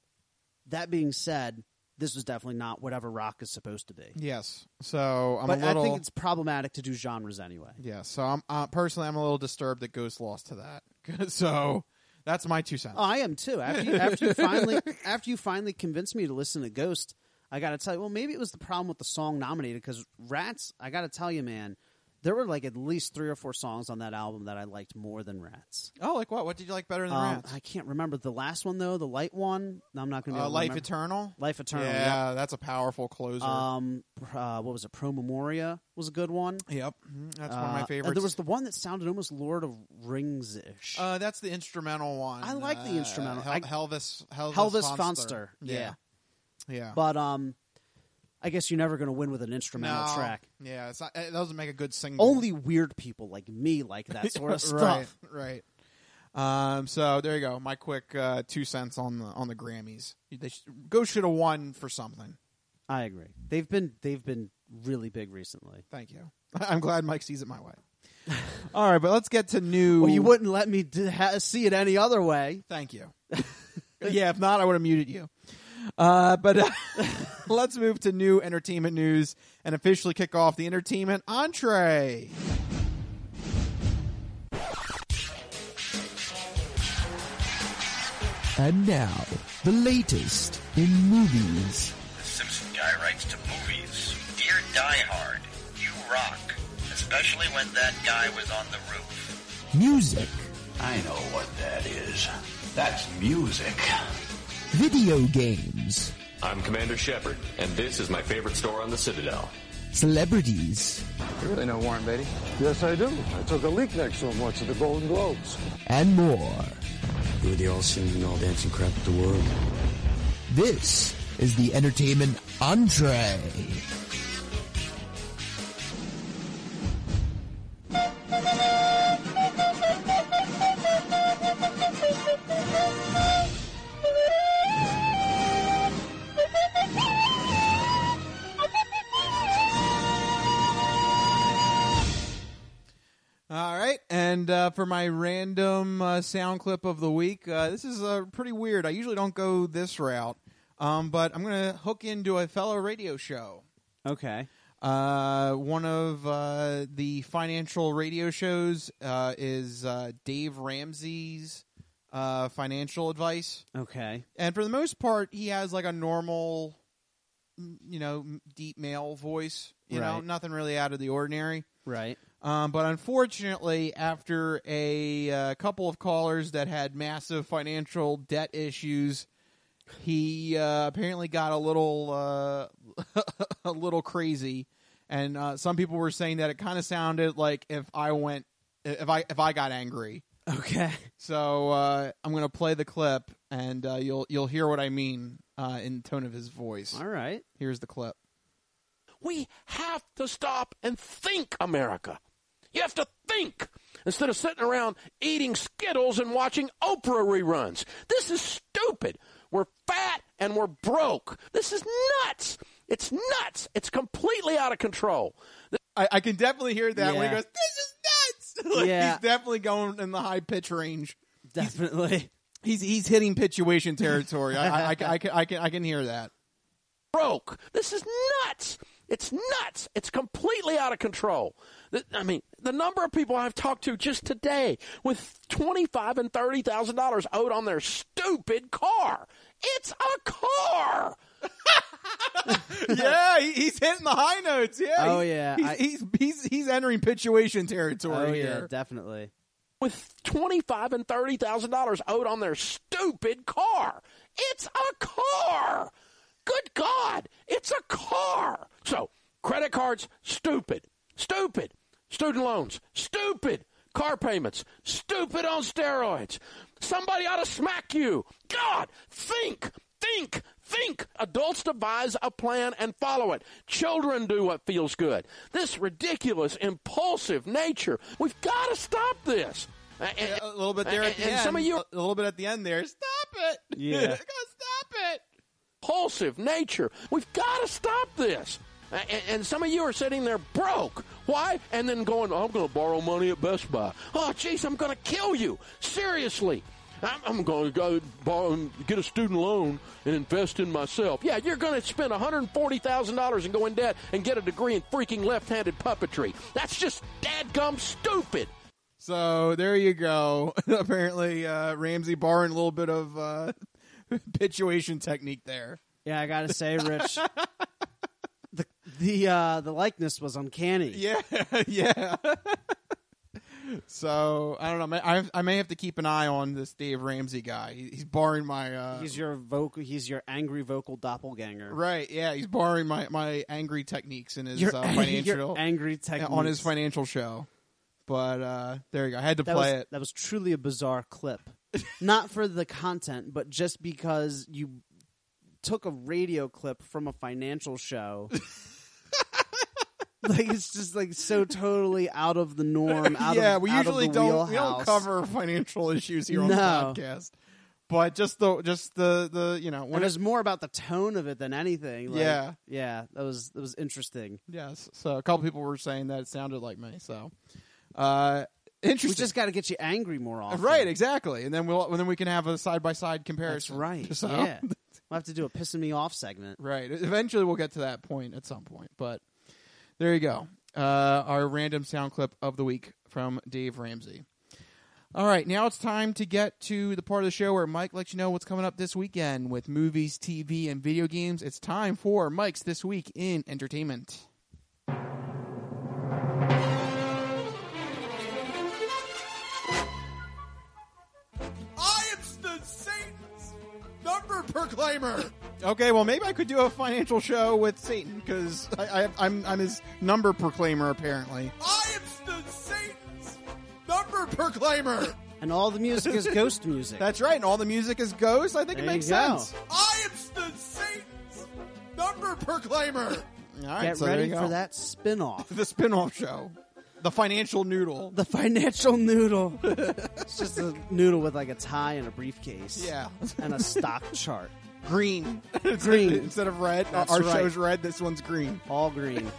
That being said, this was definitely not whatever rock is supposed to be. Yes. So I'm but a little... I think it's problematic to do genres anyway. Yeah. So I'm uh, personally, I'm a little disturbed that Ghost lost to that. So... That's my two cents. Oh, I am too. After you, after you finally, after you finally convinced me to listen to Ghost, I got to tell you. Well, maybe it was the problem with the song nominated, because Rats. I got to tell you, man, there were like at least three or four songs on that album that I liked more than Rats. Oh, like what? What did you like better than um, Rats? I can't remember the last one though. The light one. No, I'm not going to. Uh, Life Eternal. Life Eternal. Yeah, yep. that's a powerful closer. Um, uh, what was it? Pro Memoria was a good one. Yep, that's one of my Uh, favorites. There was the one that sounded almost Lord of Rings ish. Uh, that's the instrumental one. I like the Uh, instrumental. Hel- I- Helvis, Helvis, Helvis Fonster. Fonster. Yeah. Yeah. Yeah. But um, I guess you're never going to win with an instrumental No. track. Yeah, it's not, it doesn't make a good single. Only weird people like me like that sort of stuff. Right, right. Um, so there you go. My quick uh, two cents on the on the Grammys. They sh- Ghost should have won for something. I agree. They've been they've been really big recently. Thank you. I'm glad Mike sees it my way. All right, but let's get to new. Well, you wouldn't let me d- ha- see it any other way. Thank you. Yeah, if not, I would have muted you. Uh, but uh, let's move to new entertainment news and officially kick off the entertainment entree. And now, the latest in movies. The Simpson guy writes to movies. Dear Die Hard, you rock. Especially when that guy was on the roof. Music. I know what that is. That's music. Video games. I'm Commander Shepard, and this is my favorite store on the Citadel. Celebrities. You really know Warren Beatty? Yes, I do. I took a leak next to him once at the Golden Globes. And more. You were the all-singing, all-dancing crap of the world. This is the entertainment entree. All right, and uh, for my random uh, sound clip of the week, uh, this is uh, pretty weird. I usually don't go this route, um, but I'm going to hook into a fellow radio show. Okay. Uh, one of uh, the financial radio shows uh, is uh, Dave Ramsey's uh, financial advice. Okay. And for the most part, he has like a normal, you know, deep male voice. You know, Right. nothing really out of the ordinary. Right. Um, but unfortunately, after a uh, couple of callers that had massive financial debt issues, he uh, apparently got a little uh, a little crazy, and uh, some people were saying that it kind of sounded like if I went if I if I got angry. Okay. So uh, I'm going to play the clip, and uh, you'll you'll hear what I mean uh, in the tone of his voice. All right. Here's the clip. We have to stop and think, America. You have to think instead of sitting around eating Skittles and watching Oprah reruns. This is stupid. We're fat and we're broke. This is nuts. It's nuts. It's completely out of control. I, I can definitely hear that when he Yeah. goes, "This is nuts." Like, Yeah. He's definitely going in the high pitch range. Definitely. He's he's hitting pituation territory. I, I, I, I, can, I can I can hear that. Broke. This is nuts. It's nuts. It's completely out of control. The- I mean, the number of people I've talked to just today with twenty-five and thirty thousand dollars owed on their stupid car. It's a car. Yeah, he, he's hitting the high notes. Yeah. Oh, he's, yeah, He's, I- he's he's he's entering pituation territory Oh, here. yeah, definitely. With twenty-five and thirty thousand dollars owed on their stupid car. It's a car. Good God, it's a car. So, credit cards, stupid. Stupid. Student loans, stupid. Car payments, stupid on steroids. Somebody ought to smack you. God, think, think, think. Adults devise a plan and follow it. Children do what feels good. This ridiculous, impulsive nature, we've got to stop this. And, Yeah, a little bit there at the and end. some of you, a little bit at the end there. Stop it. Yeah. Go stop it. impulsive nature. We've got to stop this. And, and some of you are sitting there broke. Why? And then going, I'm going to borrow money at Best Buy. Oh, jeez, I'm going to kill you. Seriously. I'm, I'm going to go borrow, get a student loan and invest in myself. Yeah, you're going to spend one hundred forty thousand dollars and go in debt and get a degree in freaking left-handed puppetry. That's just dadgum stupid. So there you go. Apparently, uh, Ramsey borrowing a little bit of uh, pituation technique there. Yeah, I gotta say, Rich, the the uh, the likeness was uncanny. Yeah, yeah. So I don't know. may- I I may have to keep an eye on this Dave Ramsey guy. He- He's borrowing my. Uh, He's your vocal. He's your angry vocal doppelganger. right. Yeah, he's borrowing my, my angry techniques in his Your uh, ang- financial your angry techniques on his financial show. But uh, there you go. I had to That play was, it. That was truly a bizarre clip. Not for the content, but just because you took a radio clip from a financial show. Like, it's just like so totally out of the norm. Out yeah, of, we out usually of the don't we wheelhouse. don't cover financial issues here on No. the podcast. But just the just the, the you know And when it it, was more about the tone of it than anything. Like, Yeah. yeah, that was that was interesting. yes, so a couple people were saying that it sounded like me. So uh, Interesting. We just got to get you angry more often. Right, exactly. And then we'll and then we can have a side by side comparison. That's right. So- Yeah. We'll have to do a pissing me off segment. Right. Eventually we'll get to that point at some point. But there you go. Uh, our random sound clip of the week from Dave Ramsey. All right, now it's time to get to the part of the show where Mike lets you know what's coming up this weekend with movies, T V, and video games. It's time for Mike's This Week in Entertainment. I am the Satan's number proclaimer. Okay, well, maybe I could do a financial show with Satan because I, I, I'm I'm his number proclaimer apparently. I am the Satan's number proclaimer. And all the music is ghost music. That's right, and all the music is ghost. I think There it makes you go. sense. I am the Satan's number proclaimer. All right, Get so there ready you for go. that spin-off. The spin-off show, the financial noodle. The financial noodle. It's just a noodle with like a tie and a briefcase. Yeah. And a stock chart. Green, Green. instead of red. That's Our right. show's red. This one's green. All green.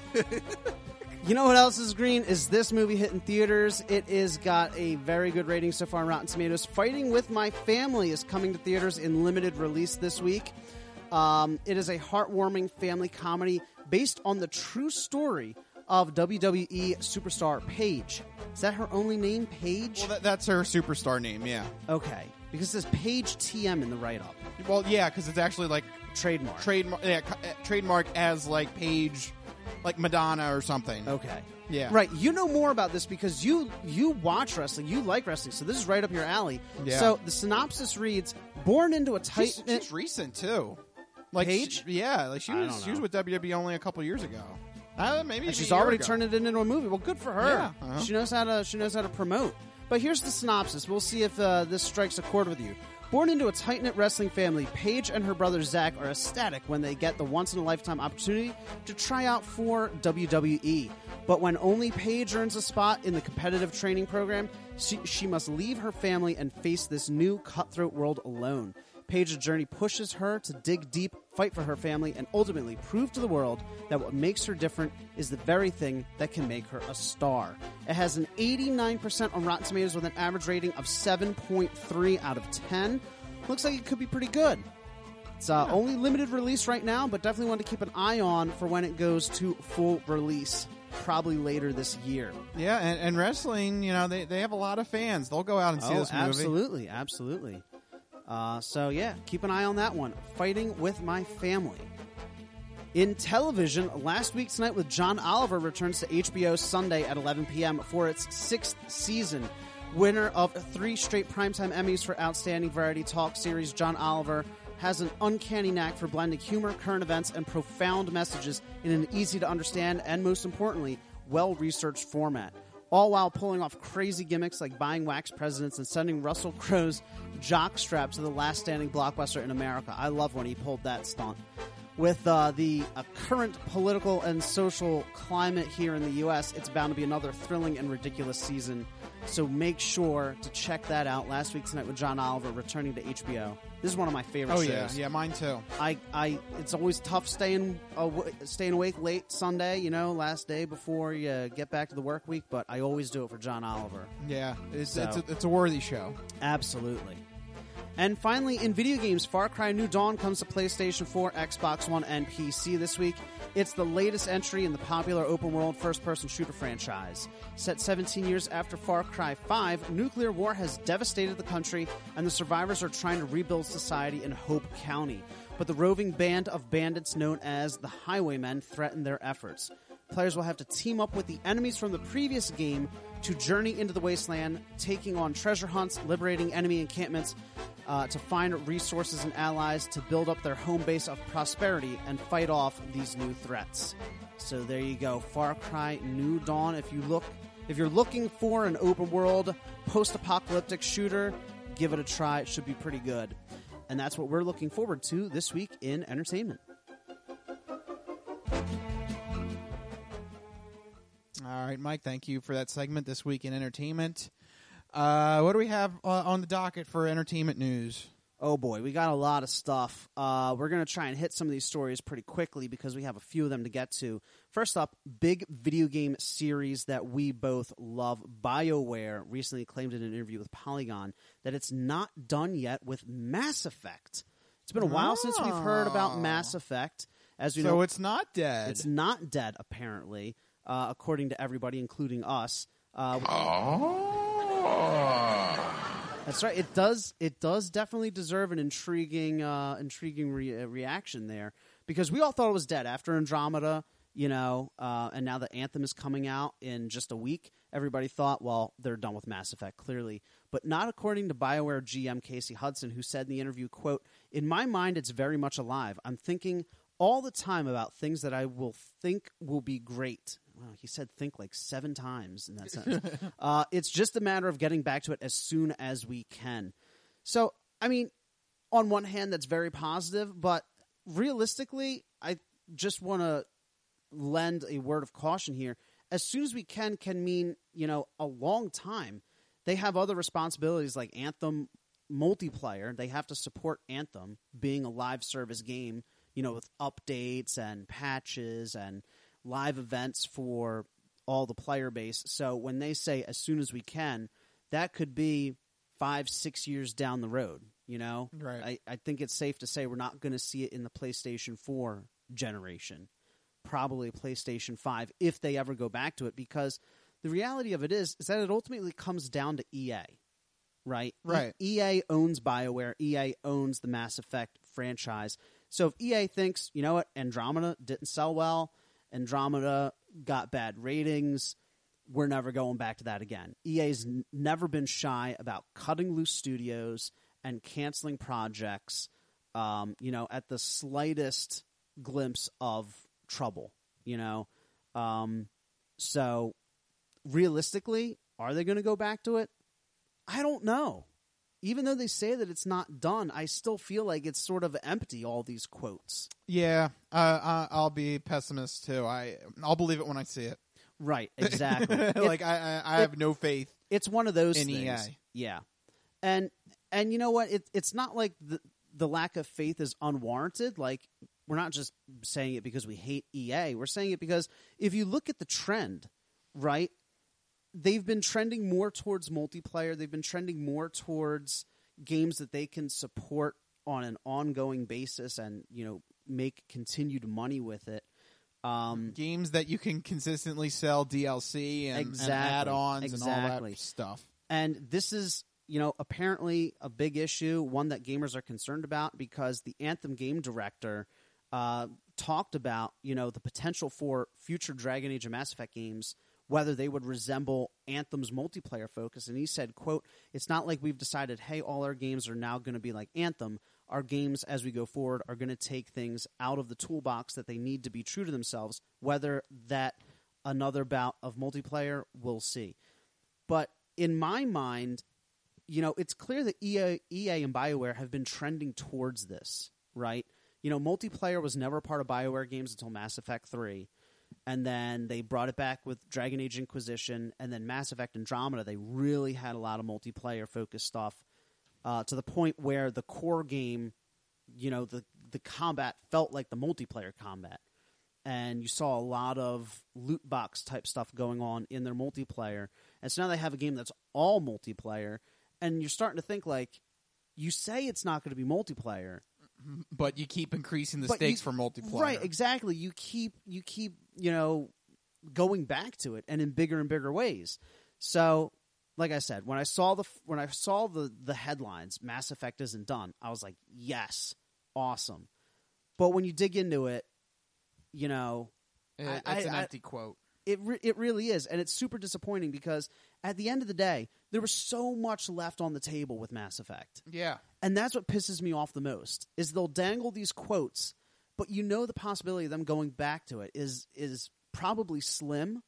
You know what else is green? Is this movie hitting theaters? It is got a very good rating so far on Rotten Tomatoes. Fighting with My Family is coming to theaters in limited release this week. Um, it is a heartwarming family comedy based on the true story of W W E superstar Paige. Is that her only name, Paige? Well, that, that's her superstar name. Yeah. Okay, because it says Paige T M in the write-up. Well, yeah, because it's actually like trademark. Trademark. Yeah, co- uh, trademark as like Paige, like Madonna or something. Okay. Yeah. Right. You know more about this because you you watch wrestling. You like wrestling, so this is right up your alley. Yeah. So the synopsis reads: born into a tight She's, knit. she's recent too. Like Paige? she- yeah, like she I was don't she was know. with W W E only a couple years ago. Uh, maybe And a she's year already ago. turned it into a movie. Well, good for her. Yeah, uh-huh. She knows how to she knows how to promote. But here's the synopsis. We'll see if uh, this strikes a chord with you. Born into a tight-knit wrestling family, Paige and her brother Zach are ecstatic when they get the once-in-a-lifetime opportunity to try out for W W E. But when only Paige earns a spot in the competitive training program, she, she must leave her family and face this new cutthroat world alone. Paige's journey pushes her to dig deep, fight for her family, and ultimately prove to the world that what makes her different is the very thing that can make her a star. It has an eighty-nine percent on Rotten Tomatoes with an average rating of seven point three out of ten. Looks like it could be pretty good. It's uh, only limited release right now, but definitely want to keep an eye on for when it goes to full release, probably later this year. Yeah, and, and wrestling, you know, they, they have a lot of fans. They'll go out and see Oh, this movie. absolutely, absolutely. Uh, so, yeah, keep an eye on that one. Fighting with My Family. In television, Last Week Tonight with John Oliver returns to H B O Sunday at eleven p.m. for its sixth season. Winner of three straight Primetime Emmys for Outstanding Variety Talk Series, John Oliver has an uncanny knack for blending humor, current events, and profound messages in an easy-to-understand and, most importantly, well-researched format, all while pulling off crazy gimmicks like buying wax presidents and sending Russell Crowe's jockstrap to the last standing blockbuster in America. I love when he pulled that stunt. With uh, the uh, current political and social climate here in the U S, it's bound to be another thrilling and ridiculous season. So make sure to check that out. Last Week Tonight with John Oliver returning to H B O. This is one of my favorite Oh, shows. yeah. Yeah, mine too. I, I, it's always tough staying aw- staying awake late Sunday, you know, last day before you get back to the work week, but I always do it for John Oliver. Yeah, it's, So- it's, a, it's a worthy show. Absolutely. And finally, in video games, Far Cry New Dawn comes to PlayStation four, Xbox One, and P C this week. It's the latest entry in the popular open-world first-person shooter franchise. Set seventeen years after Far Cry five, nuclear war has devastated the country, and the survivors are trying to rebuild society in Hope County. But the roving band of bandits known as the Highwaymen threaten their efforts. Players will have to team up with the enemies from the previous game to journey into the wasteland, taking on treasure hunts, liberating enemy encampments, uh, to find resources and allies to build up their home base of prosperity and fight off these new threats. So there you go, Far Cry New Dawn. If you look, if you're looking for an open world post-apocalyptic shooter, give it a try. It should be pretty good. And that's what we're looking forward to this week in entertainment. All right, Mike, thank you for that segment this week in entertainment. Uh, what do we have uh, on the docket for entertainment news? Oh boy, we got a lot of stuff. Uh, we're going to try and hit some of these stories pretty quickly because we have a few of them to get to. First up, big video game series that we both love. BioWare recently claimed in an interview with Polygon that it's not done yet with Mass Effect. It's been a while since we've heard about Mass Effect. As you So know, it's not dead. It's not dead, apparently, uh, according to everybody, including us. Uh, That's right. It does. It does definitely deserve an intriguing, uh, intriguing re- uh, reaction there because we all thought it was dead after Andromeda, you know, uh, and now that Anthem is coming out in just a week. Everybody thought, well, they're done with Mass Effect, clearly, but not according to BioWare G M Casey Hudson, who said in the interview, "quote In my mind, it's very much alive. I'm thinking all the time about things that I will think will be great." Wow, he said think like seven times in that sentence. uh, it's just a matter of getting back to it as soon as we can. So, I mean, on one hand, that's very positive, but realistically, I just want to lend a word of caution here. As soon as we can can mean, you know, a long time. They have other responsibilities like Anthem multiplayer. They have to support Anthem being a live service game, you know, with updates and patches and live events for all the player base. So when they say as soon as we can, that could be five, six years down the road, you know? Right. I, I think it's safe to say we're not going to see it in the PlayStation four generation. Probably PlayStation five if they ever go back to it, because the reality of it is, is that it ultimately comes down to E A, right? Right. E- EA owns BioWare. E A owns the Mass Effect franchise. So if E A thinks, you know what, Andromeda didn't sell well, Andromeda got bad ratings, we're never going back to that again. E A's n- never been shy about cutting loose studios and canceling projects, um, you know, at the slightest glimpse of trouble, you know. Um, so realistically, are they going to go back to it? I don't know. Even though they say that it's not done, I still feel like it's sort of empty, all these quotes. Yeah, uh, uh, I'll be pessimist too. I I'll believe it when I see it. Right, exactly. like it, I, I, I have it, no faith. It's one of those in things. E A. Yeah, and and you know what? It, it's not like the the lack of faith is unwarranted. Like, we're not just saying it because we hate E A. We're saying it because if you look at the trend, right? They've been trending more towards multiplayer. They've been trending more towards games that they can support on an ongoing basis and, you know, make continued money with it. Um, games that you can consistently sell D L C and, exactly, and add-ons exactly. and all that stuff. And this is, you know, apparently a big issue, one that gamers are concerned about, because the Anthem game director uh, talked about, you know, the potential for future Dragon Age and Mass Effect games, whether they would resemble Anthem's multiplayer focus. And he said, quote, "It's not like we've decided, hey, all our games are now going to be like Anthem. Our games, as we go forward, are going to take things out of the toolbox that they need to be true to themselves. Whether that another bout of multiplayer, we'll see." But in my mind, you know, it's clear that E A, E A and BioWare have been trending towards this, right? You know, multiplayer was never part of BioWare games until Mass Effect three. And then they brought it back with Dragon Age Inquisition, and then Mass Effect Andromeda. They really had a lot of multiplayer-focused stuff uh, to the point where the core game, you know, the, the combat felt like the multiplayer combat. And you saw a lot of loot box-type stuff going on in their multiplayer. And so now they have a game that's all multiplayer, and you're starting to think, like, you say it's not going to be multiplayer, but you keep increasing the But stakes you- for multiplayer. Right, exactly. You keep you keep, you know, going back to it, and in bigger and bigger ways. So, like I said, when I saw the when I saw the the headlines, Mass Effect isn't done, I was like, yes, awesome. But when you dig into it, you know, It- I- it's an I- empty quote. It re- it really is, and it's super disappointing because at the end of the day, there was so much left on the table with Mass Effect. Yeah. And that's what pisses me off the most, is they'll dangle these quotes, but you know the possibility of them going back to it is is probably slim.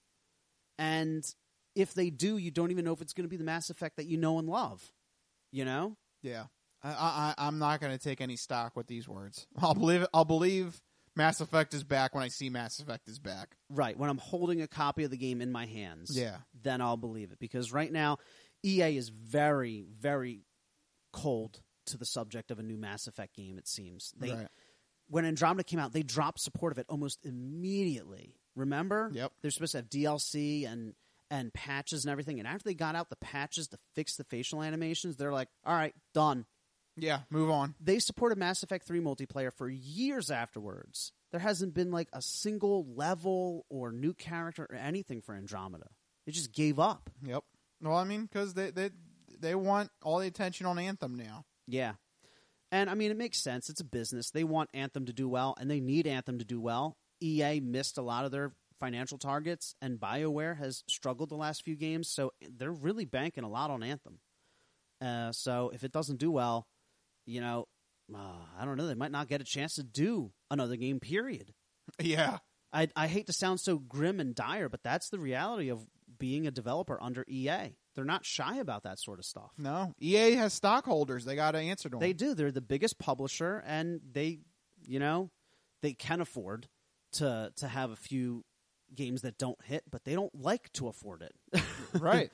And if they do, you don't even know if it's going to be the Mass Effect that you know and love. You know? Yeah. I, I, I'm not going to take any stock with these words. I'll believe I'll believe Mass Effect is back when I see Mass Effect is back. Right. When I'm holding a copy of the game in my hands, Yeah. then I'll believe it. Because right now, E A is very, very cold to the subject of a new Mass Effect game, it seems. They, Right. When Andromeda came out, they dropped support of it almost immediately. Remember? Yep. They're supposed to have D L C and, and patches and everything. And after they got out the patches to fix the facial animations, they're like, all right, done. Yeah, move on. They supported Mass Effect three multiplayer for years afterwards. There hasn't been like a single level or new character or anything for Andromeda. They just gave up. Yep. Well, I mean, because they, they, they want all the attention on Anthem now. Yeah. And, I mean, it makes sense. It's a business. They want Anthem to do well, and they need Anthem to do well. E A missed a lot of their financial targets, and BioWare has struggled the last few games, so they're really banking a lot on Anthem. Uh, so if it doesn't do well, you know, uh, I don't know, they might not get a chance to do another game, period. Yeah. I, I hate to sound so grim and dire, but that's the reality of being a developer under E A. They're not shy about that sort of stuff. No. E A has stockholders. They got to answer to them. They do. They're the biggest publisher, and they, you know, they can afford to to have a few games that don't hit, but they don't like to afford it. Right.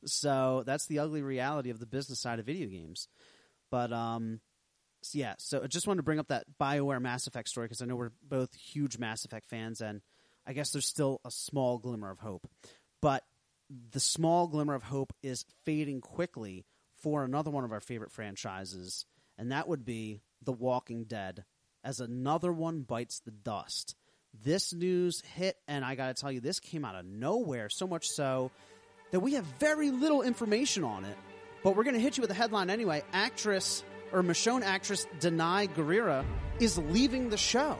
So that's the ugly reality of the business side of video games. But, um, so yeah, so I just wanted to bring up that BioWare Mass Effect story because I know we're both huge Mass Effect fans, and I guess there's still a small glimmer of hope. But the small glimmer of hope is fading quickly for another one of our favorite franchises, and that would be The Walking Dead, as another one bites the dust. This news hit, and I got to tell you, this came out of nowhere, so much so that we have very little information on it. But we're going to hit you with a headline anyway. Actress, or Michonne actress Denai Guerrera is leaving the show.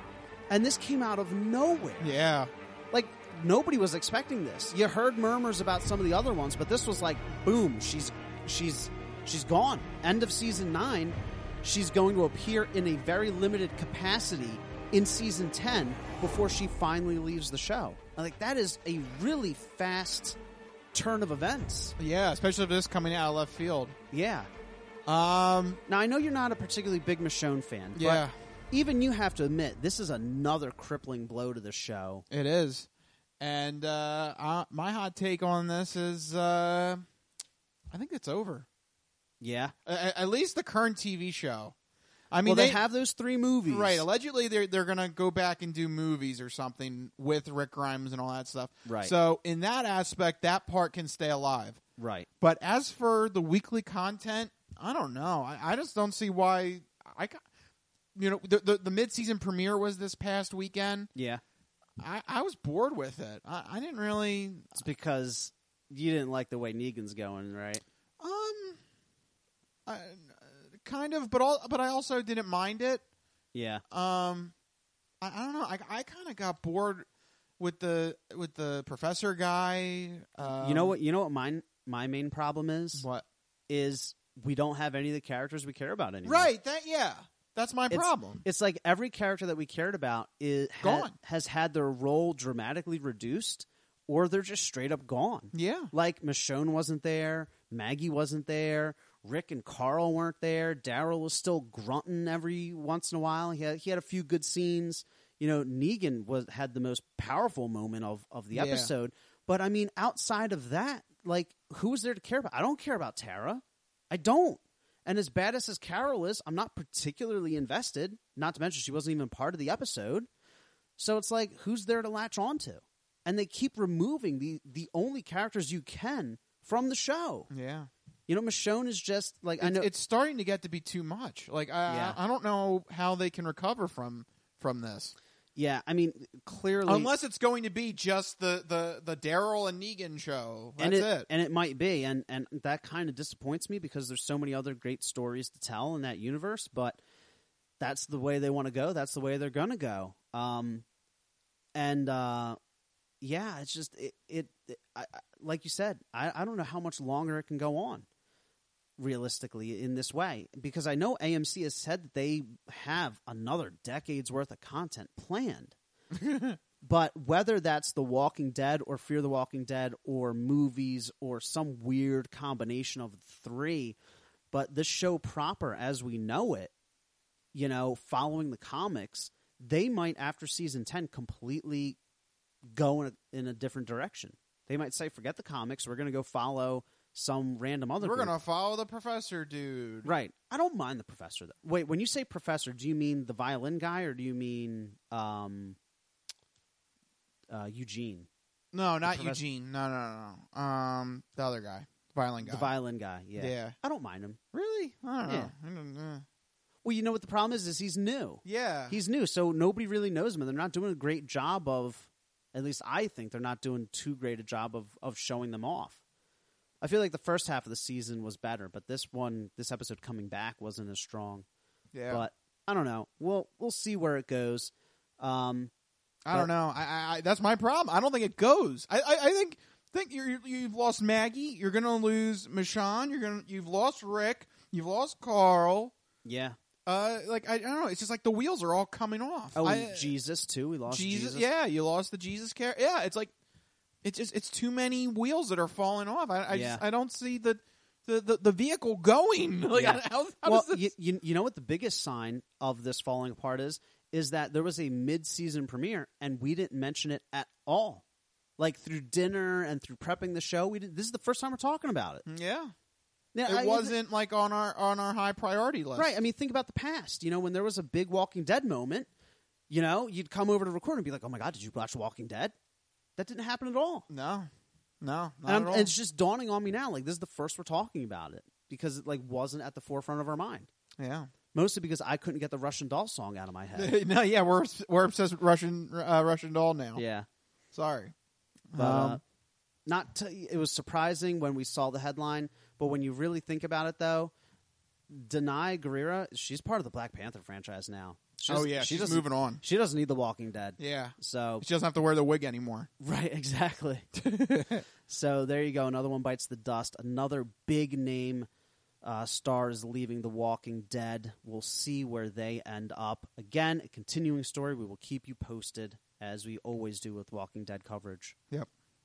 And this came out of nowhere. Yeah. Like, nobody was expecting this. You heard murmurs about some of the other ones, but this was like, boom, she's she's she's gone. End of season nine, she's going to appear in a very limited capacity in season ten before she finally leaves the show. Like, that is a really fast turn of events. Yeah, especially if this coming out of left field. Yeah. Um. Now, I know you're not a particularly big Michonne fan. Yeah. But even you have to admit, this is another crippling blow to the show. It is. And uh, uh, my hot take on this is uh, I think it's over. Yeah. A- at least the current T V show. I mean, well, they, they have those three movies. Right. Allegedly, they're, they're going to go back and do movies or something with Rick Grimes and all that stuff. Right. So, in that aspect, that part can stay alive. Right. But as for the weekly content, I don't know. I, I just don't see why. I, you know, the, the, the mid-season premiere was this past weekend. Yeah. I, I was bored with it. I, I didn't really. It's because you didn't like the way Negan's going, right? Um, I, kind of, but all, but I also didn't mind it. Yeah. Um, I, I don't know. I, I kind of got bored with the with the professor guy. Um, You know what? You know what? My my main problem is. What is we don't have any of the characters we care about anymore. Right. That yeah. That's my It's- problem. It's like every character that we cared about is ha- Gone. has had their role dramatically reduced, or they're just straight up gone. Yeah. Like Michonne wasn't there, Maggie wasn't there, Rick and Carl weren't there. Daryl was still grunting every once in a while. He had, he had a few good scenes. You know, Negan was had the most powerful moment of, of the Yeah. episode. But I mean, outside of that, like, who was there to care about? I don't care about Tara. I don't. And as badass as Carol is, I'm not particularly invested. Not to mention she wasn't even part of the episode. So it's like, who's there to latch onto? And they keep removing the, the only characters you can from the show. Yeah. You know, Michonne is just like, I It's, know it's starting to get to be too much. Like I, Yeah. I, I don't know how they can recover from from this. Yeah, I mean, clearly, Unless it's going to be just the the, the Daryl and Negan show. That's and it, it. and it might be, and and that kind of disappoints me because there's so many other great stories to tell in that universe. But that's the way they want to go. That's the way they're gonna go. Um, and uh, yeah, it's just it. it, it I, I, like you said, I, I don't know how much longer it can go on. Realistically, in this way, because I know A M C has said that they have another decade's worth of content planned. But whether that's The Walking Dead or Fear the Walking Dead or movies or some weird combination of the three, but the show proper as we know it, you know, following the comics, they might, after season ten, completely go in a, in a different direction. They might say, forget the comics, we're going to go follow some random other We're group. gonna follow the professor, dude. Right. I don't mind the professor. Though. Wait, when you say professor, do you mean the violin guy or do you mean um, uh, Eugene? No, not professor- Eugene. No, no, no, no. Um, the other guy, violin guy. The violin guy. Yeah. Yeah. I don't mind him. Really? I don't Yeah. know. I don't know. Well, you know what the problem is? Is he's new. Yeah. He's new, so nobody really knows him, and they're not doing a great job of. At least I think they're not doing too great a job of of showing them off. I feel like the first half of the season was better, but this one, this episode coming back wasn't as strong. Yeah. But I don't know. We'll we'll see where it goes. Um, I don't know. I, I, I that's my problem. I don't think it goes. I, I, I think think you're, you've lost Maggie. You're gonna lose Michonne. You're gonna you've lost Rick. You've lost Carl. Yeah. Uh, like I, I don't know. It's just like the wheels are all coming off. Oh, I, Jesus too. We lost Jesus, Jesus. Yeah, you lost the Jesus character. Yeah, it's like it's just it's too many wheels that are falling off. I, I Yeah. just I don't see the the, the, the vehicle going. Like Yeah. how, how well, does this? you, you you know what the biggest sign of this falling apart is? Is that there was a mid-season premiere and we didn't mention it at all. Like through dinner and through prepping the show, we did, this is the first time we're talking about it. Yeah. Yeah, it I- wasn't like on our on our high priority list. Right. I mean, think about the past. You know, when there was a big Walking Dead moment, you know, you'd come over to record and be like, "Oh my God, did you watch Walking Dead?" That didn't happen at all. No, no, not and, I'm- at all. and it's just dawning on me now. Like this is the first we're talking about it because it like wasn't at the forefront of our mind. Yeah. Mostly because I couldn't get the Russian Doll song out of my head. no, yeah, we're we're obsessed with Russian uh, Russian Doll now. Yeah. Sorry, But Um, uh, not to, it was surprising when we saw the headline, but when you really think about it, though, Denai Guerrera, she's part of the Black Panther franchise now. She Oh, doesn't- yeah, she she's doesn't- moving on. She doesn't need The Walking Dead. Yeah. So she doesn't have to wear the wig anymore. right, exactly. So there you go. Another one bites the dust. Another big name uh, star is leaving The Walking Dead. We'll see where they end up. Again, a continuing story. We will keep you posted as we always do with Walking Dead coverage. Yep.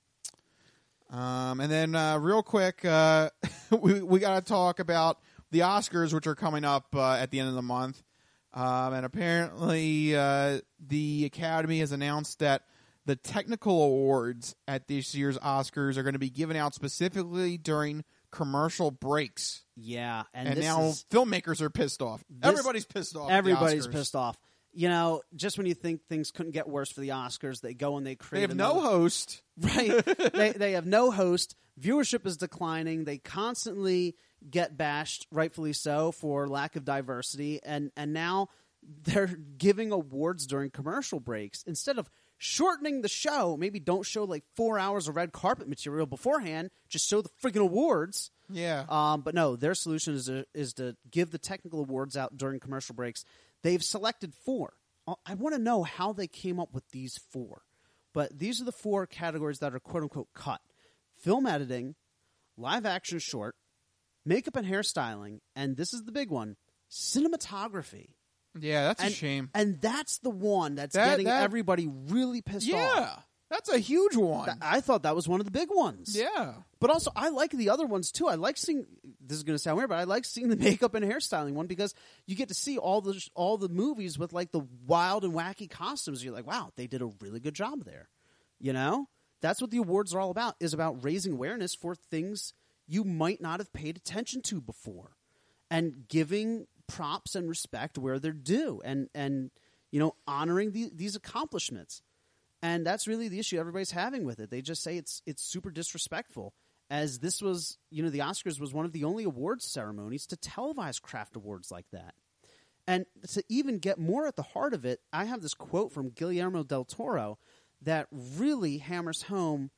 Um, and then uh, real quick, uh, we we got to talk about the Oscars, which are coming up uh, at the end of the month. Um, and apparently, uh, the Academy has announced that the technical awards at this year's Oscars are going to be given out specifically during commercial breaks. Yeah, and, And, this now is, filmmakers are pissed off. this- Everybody's pissed off. at the Everybody's Oscars. pissed off. You know, just when you think things couldn't get worse for the Oscars, they go and they create. They have another- no host. Right. they they have no host. Viewership is declining. They constantly get bashed, rightfully so, for lack of diversity. And, and now they're giving awards during commercial breaks. Instead of shortening the show, maybe don't show like four hours of red carpet material beforehand. Just show the freaking awards. Yeah. Um, but no, their solution is to, is to give the technical awards out during commercial breaks. They've selected four. I want to know how they came up with these four. But these are the four categories that are quote-unquote cut. Film editing, live-action short, makeup and hairstyling, and this is the big one, cinematography. Yeah, that's and, a shame. And that's the one that's That- getting that- everybody really pissed Yeah. off. That's a huge one. Th- I thought that was one of the big ones. Yeah. But also, I like the other ones too. I like seeing. This is going to sound weird, but I like seeing the makeup and hairstyling one because you get to see all the all the movies with like the wild and wacky costumes. You're like, wow, they did a really good job there. You know, that's what the awards are all about. Is about raising awareness for things you might not have paid attention to before, and giving props and respect where they're due, and and you know, honoring the, these accomplishments. And that's really the issue everybody's having with it. They just say it's it's super disrespectful, as this was, you know, the Oscars was one of the only awards ceremonies to televise craft awards like that. And to even get more at the heart of it, I have this quote from Guillermo del Toro that really hammers home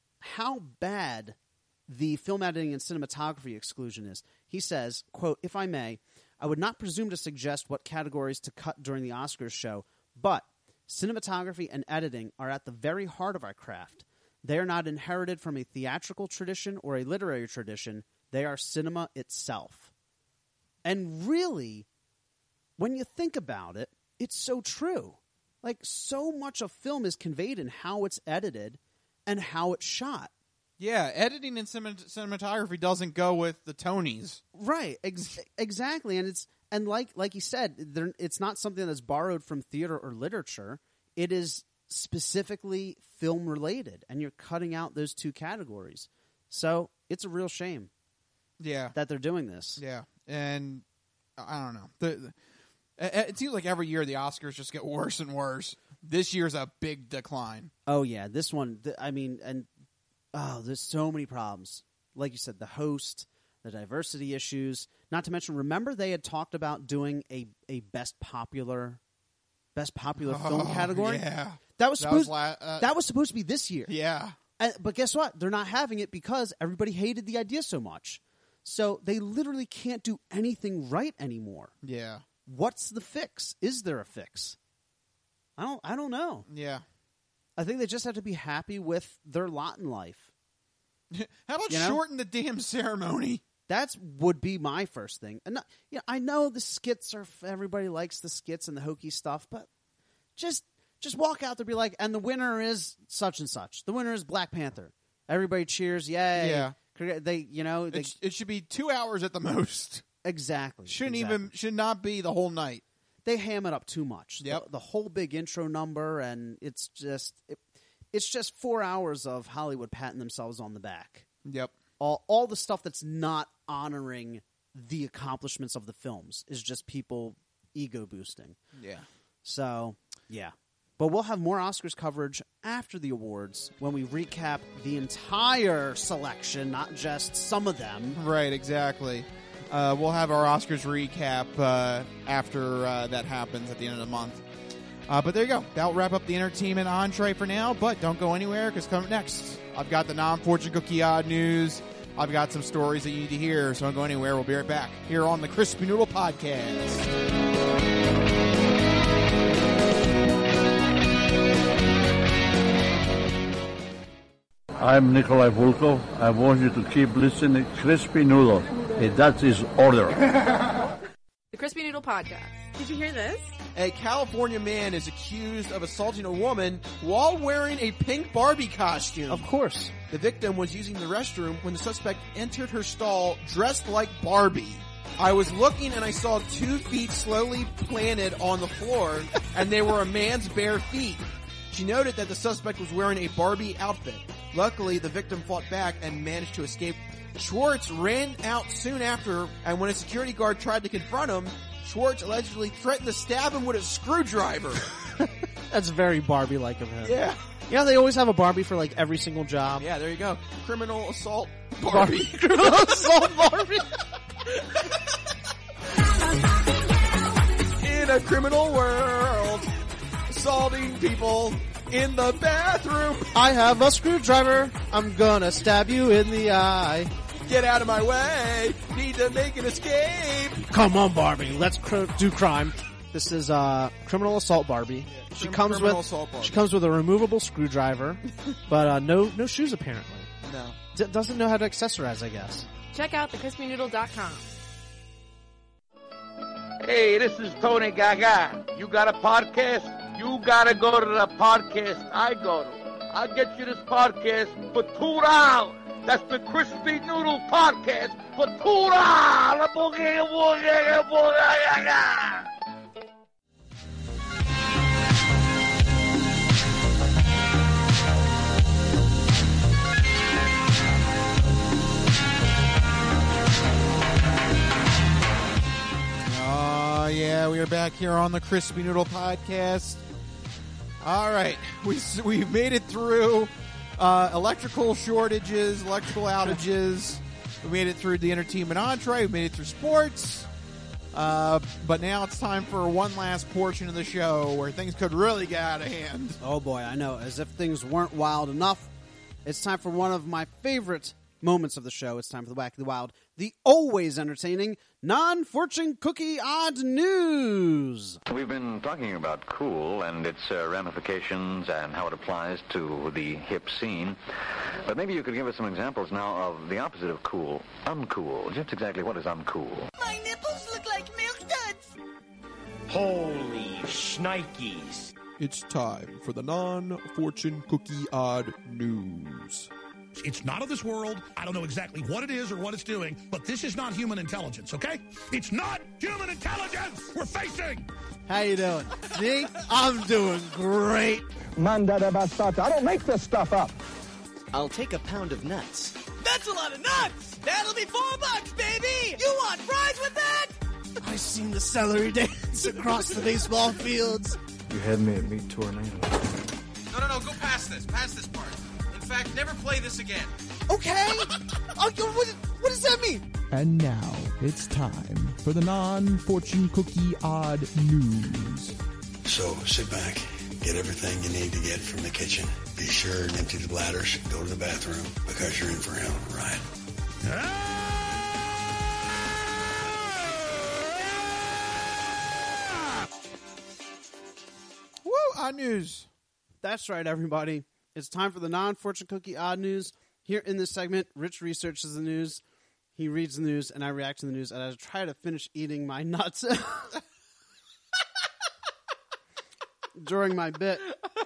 how bad the film editing and cinematography exclusion is. He says, quote, "If I may, I would not presume to suggest what categories to cut during the Oscars show, but cinematography and editing are at the very heart of our craft. They are not inherited from a theatrical tradition or a literary tradition. They are cinema itself." And really, when you think about it, it's so true. Like, so much of film is conveyed in how it's edited and how it's shot. Yeah, editing and cinem- cinematography doesn't go with the Tonys. Right, ex- exactly. And it's and like like you said, there, it's not something that's borrowed from theater or literature. It is specifically film related, and you're cutting out those two categories. So it's a real shame. Yeah, that they're doing this. Yeah, and I don't know. The, the, it, it seems like every year the Oscars just get worse and worse. This year's a big decline. Oh yeah, this one. Th- I mean, and oh, there's so many problems. Like you said, the host, the diversity issues. Not to mention, remember they had talked about doing a a best popular, best popular Oh, film category. yeah. that was That was supposed la- uh, that was supposed to be this year. Yeah, and, but guess what? They're not having it because everybody hated the idea so much. So they literally can't do anything right anymore. Yeah. What's the fix? Is there a fix? I don't. I don't know. Yeah. I think they just have to be happy with their lot in life. How about You know? shorten the damn ceremony? That's would be my first thing. And not, you know, I know the skits are everybody likes the skits and the hokey stuff, but just just walk out there and be like, and the winner is such and such. The winner is Black Panther. Everybody cheers, yay! Yeah. They, you know, they, It, sh- it should be two hours at the most. exactly. Shouldn't exactly. even should not be the whole night. They ham it up too much. Yep. The, the whole big intro number, and it's just it, it's just four hours of Hollywood patting themselves on the back. Yep. All all the stuff that's not honoring the accomplishments of the films is just people ego boosting. Yeah. So yeah, but we'll have more Oscars coverage after the awards when we recap the entire selection, not just some of them. Right, exactly. Uh, we'll have our Oscars recap uh, after uh, that happens at the end of the month. Uh, but there you go. That'll wrap up the entertainment entree for now, but don't go anywhere because coming next, I've got the non-fortune cookie odd news. I've got some stories that you need to hear, so don't go anywhere. We'll be right back here on the Crispy Noodle Podcast. I'm Nikolai Volkov. I want you to keep listening to Crispy Noodle. Hey, that is order. The Crispy Noodle Podcast. Did you hear this? A California man is accused of assaulting a woman while wearing a pink Barbie costume. Of course. The victim was using the restroom when the suspect entered her stall dressed like Barbie. I was looking and I saw two feet slowly planted on the floor, and they were a man's bare feet. She noted that the suspect was wearing a Barbie outfit. Luckily, the victim fought back and managed to escape. Schwartz ran out soon after, and when a security guard tried to confront him, Schwartz allegedly threatened to stab him with a screwdriver. That's very Barbie-like of him. Yeah. You know, they always have a Barbie for, like, every single job. Yeah, there you go. Criminal assault Barbie. Criminal assault Barbie. In a criminal world, assaulting people in the bathroom. I have a screwdriver. I'm gonna stab you in the eye. Get out of my way. Need to make an escape. Come on, Barbie. Let's cr- do crime. This is uh, criminal assault Barbie. Yeah, she crim- comes criminal with assault Barbie. she comes with a removable screwdriver, but uh, no no shoes apparently. No. D- doesn't know how to accessorize, I guess. Check out the crispy noodle dot com. Hey, this is Tony Gaga. You got a podcast? You gotta go to the podcast I go to. I'll get you this podcast for two dollars. That's the Crispy Noodle Podcast for two dollars. Boogie, boogie, boogie. Oh, yeah, we are back here on the Crispy Noodle Podcast. All right, we, we've made it through uh, electrical shortages, electrical outages. We made it through the entertainment entree. We made it through sports. Uh, but now it's time for one last portion of the show where things could really get out of hand. Oh boy, I know. As if things weren't wild enough, it's time for one of my favorite moments of the show. It's time for the Wacky the Wild, the always entertaining non-fortune cookie odd news. We've been talking about cool and its uh, ramifications and how it applies to the hip scene. But maybe you could give us some examples now of the opposite of cool, uncool. Just exactly what is uncool? My nipples look like milk duds. Holy shnikes. It's time for the non-fortune cookie odd news. It's not of this world. I don't know exactly what it is or what it's doing, but this is not human intelligence, okay? It's not human intelligence we're facing! How you doing? Me? I'm doing great. Manda de basata. I don't make this stuff up. I'll take a pound of nuts. The That's a lot of nuts! That'll be four bucks, baby! You want fries with that? I seen the celery dance across the baseball fields. You had me at Meat Tornado. No, no, no, go past this. Past this part. In fact, never play this again. Okay. Oh, what, what does that mean? And now it's time for the non-fortune cookie odd news. So sit back, get everything you need to get from the kitchen. Be sure and empty the bladders, go to the bathroom, because you're in for a hell of a ride. Woo, odd news. That's right, everybody. It's time for the non-fortune cookie odd news. Here in this segment, Rich researches the news, he reads the news, and I react to the news, and I try to finish eating my nuts during my bit.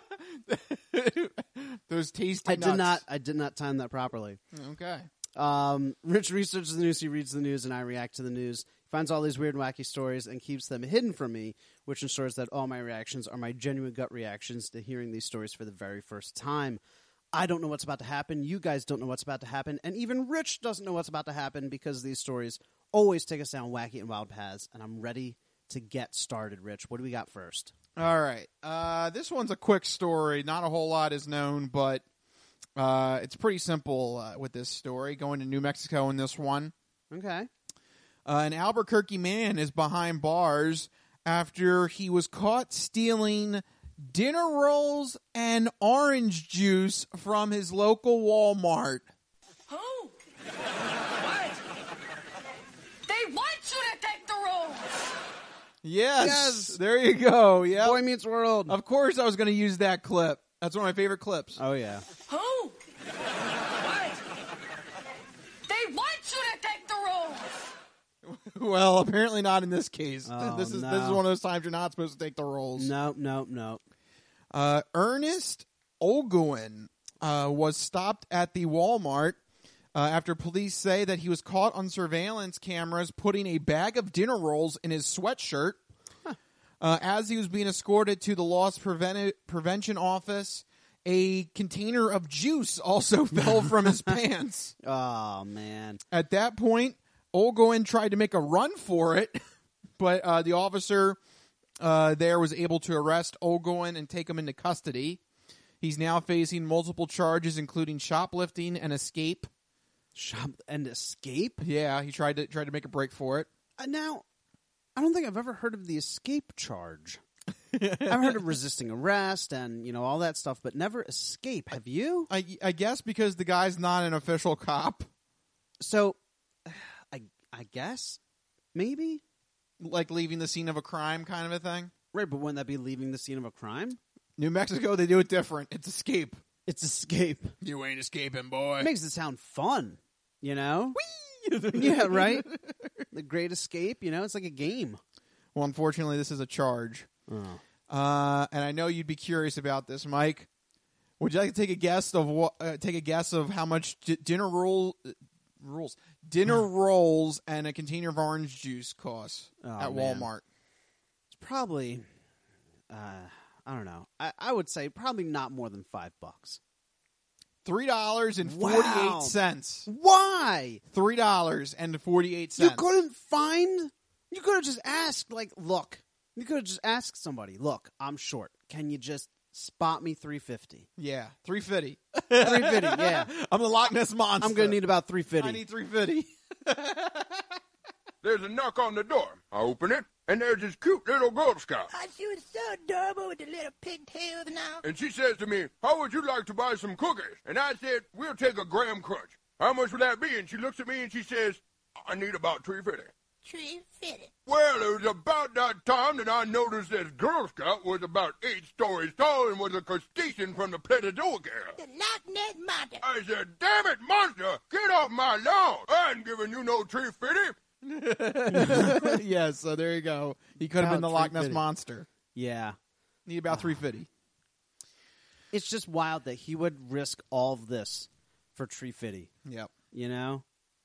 Those tasty I nuts. did not. I did not time that properly. Okay. Um, Rich researches the news, he reads the news, and I react to the news. He finds all these weird and wacky stories and keeps them hidden from me, which ensures that all my reactions are my genuine gut reactions to hearing these stories for the very first time. I don't know what's about to happen. You guys don't know what's about to happen. And even Rich doesn't know what's about to happen because these stories always take us down wacky and wild paths. And I'm ready to get started, Rich. What do we got first? All right. Uh, this one's a quick story. Not a whole lot is known, but uh, it's pretty simple uh, with this story. Going to New Mexico in this one. Okay. Uh, an Albuquerque man is behind bars after he was caught stealing dinner rolls and orange juice from his local Walmart. Who? What? They want you to take the rolls. Yes, Yes. There you go. Yeah, Boy Meets World. Of course, I was going to use that clip. That's one of my favorite clips. Oh yeah. Who? What? They want you to take the rolls. Well, apparently not in this case. Oh, this is no. this is one of those times you're not supposed to take the rolls. Nope, nope, nope. Uh, Ernest Olguin uh, was stopped at the Walmart uh, after police say that he was caught on surveillance cameras putting a bag of dinner rolls in his sweatshirt. Huh. Uh, as he was being escorted to the loss prevent- prevention office, a container of juice also fell from his pants. Oh, man. At that point, Olguin tried to make a run for it, but uh, the officer uh, there was able to arrest Olguin and take him into custody. He's now facing multiple charges, including shoplifting and escape. Shop and escape? Yeah, he tried to tried to make a break for it. Uh, now, I don't think I've ever heard of the escape charge. I've heard of resisting arrest and, you know, all that stuff, but never escape. Have you? I, I guess because the guy's not an official cop. So, I I guess, maybe? Like leaving the scene of a crime kind of a thing? Right, but wouldn't that be leaving the scene of a crime? New Mexico, they do it different. It's escape. It's escape. You ain't escaping, boy. It makes it sound fun, you know? Yeah, right? The Great Escape, you know? It's like a game. Well, unfortunately, this is a charge. Oh. Uh, and I know you'd be curious about this, Mike. Would you like to take a guess of what? Uh, take a guess of how much d- dinner roll uh, rolls, dinner rolls, and a container of orange juice costs Oh, at man. Walmart? It's probably, uh, I don't know. I, I would say probably not more than five bucks. Three dollars and forty-eight cents. Why? Three dollars and forty-eight You cents. couldn't find? You could have just asked, like, look. You could have just asked somebody, look, I'm short. Can you just spot me three fifty? Yeah, three fifty. three fifty, yeah. I'm the Loch Ness Monster. I'm going to need about three fifty. I need three fifty. There's a knock on the door. I open it, and there's this cute little Girl Scout. Oh, she was so adorable with the little pigtails now. And she says to me, how would you like to buy some cookies? And I said, we'll take a graham crunch. How much would that be? And she looks at me and she says, I need about three fifty. Tree fitted. Well, it was about that time that I noticed this Girl Scout was about eight stories tall and was a crustacean from the Pletador girl. The Loch Ness Monster. I said, damn it, monster, get off my lawn. I ain't giving you no tree fitty. Yeah, so there you go. He could have been the About Loch Ness three fifty. Monster. Yeah. Need about three fifty. It's just wild that he would risk all of this for tree fitty. Yep. You know?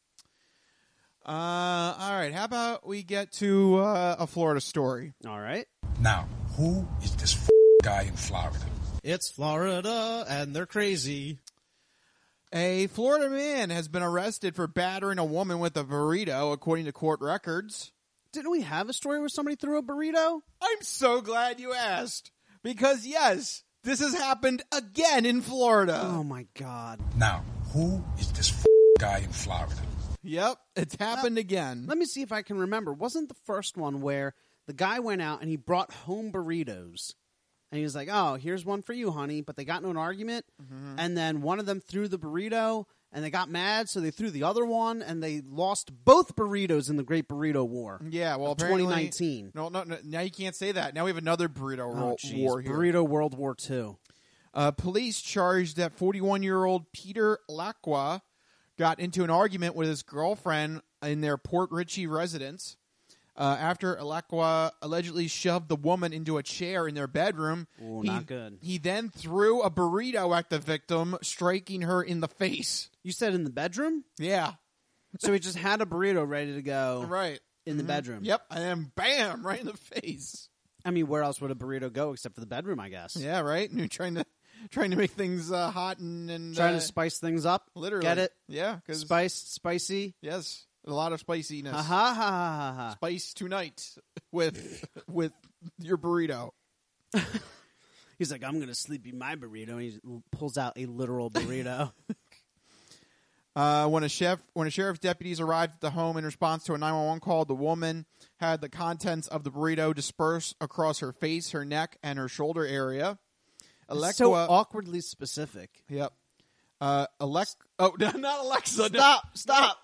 Uh, all right. How about we get to uh, a Florida story? All right. Now, who is this f- guy in Florida? It's Florida, and they're crazy. A Florida man has been arrested for battering a woman with a burrito, according to court records. Didn't we have a story where somebody threw a burrito? I'm so glad you asked. Because, yes, this has happened again in Florida. Oh, my God. Now, who is this f- guy in Florida? Yep, it's happened Now, again. Let me see if I can remember. Wasn't the first one where the guy went out and he brought home burritos? And he was like, oh, here's one for you, honey. But they got into an argument. Mm-hmm. And then one of them threw the burrito. And they got mad, so they threw the other one. And they lost both burritos in the Great Burrito War. Yeah, well, of apparently, twenty nineteen. No, no, no, now you can't say that. Now we have another burrito Oh, ro- geez. war here. Burrito World War Two. Uh, police charged that forty-one-year-old Peter Lacqua got into an argument with his girlfriend in their Port Richey residence uh, after Lacqua allegedly shoved the woman into a chair in their bedroom. Ooh, he, not good. He then threw a burrito at the victim, striking her in the face. You said in the bedroom? Yeah. So he just had a burrito ready to go Right. in the Mhm. bedroom. Yep, and then bam, right in the face. I mean, where else would a burrito go except for the bedroom, I guess? Yeah, right? And you're trying to trying to make things uh, hot and... and Trying uh, to spice things up. Literally. Get it? Yeah. 'cause- Spice, spicy. Yes, a lot of spiciness. Ha ha ha ha ha. Spice tonight with with your burrito. He's like, I'm going to sleep in my burrito. And he pulls out a literal burrito. Uh, when a chef, when a sheriff's deputies arrived at the home in response to a nine one one call, the woman had the contents of the burrito dispersed across her face, her neck, and her shoulder area. It's so awkwardly specific. Yep. Uh, Alec. Oh, not Alexa. no. Stop! Stop!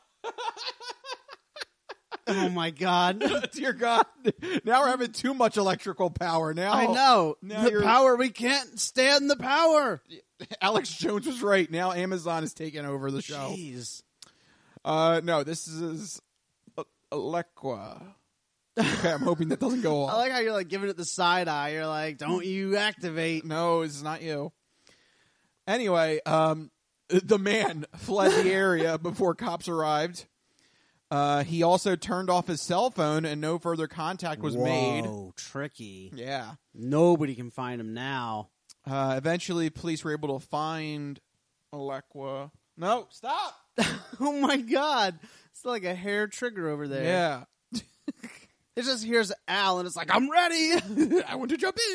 Oh my God! Dear God! Now we're having too much electrical power. Now I know Now the you're- power. We can't stand the power. Alex Jones was right. Now Amazon is taking over the show. Jeez. Uh, no, this is uh, Alequa. Okay, I'm hoping that doesn't go off. I like how you're like giving it the side eye. You're like, don't you activate? No, it's not you. Anyway, um, the man fled the area before cops arrived. Uh, he also turned off his cell phone, and no further contact was Whoa, made. tricky. Yeah. Nobody can find him now. Uh, eventually, police were able to find Alequa. No, stop. Oh my God! It's like a hair trigger over there. Yeah. It just hears Al, and it's like, I'm ready. I want to jump in.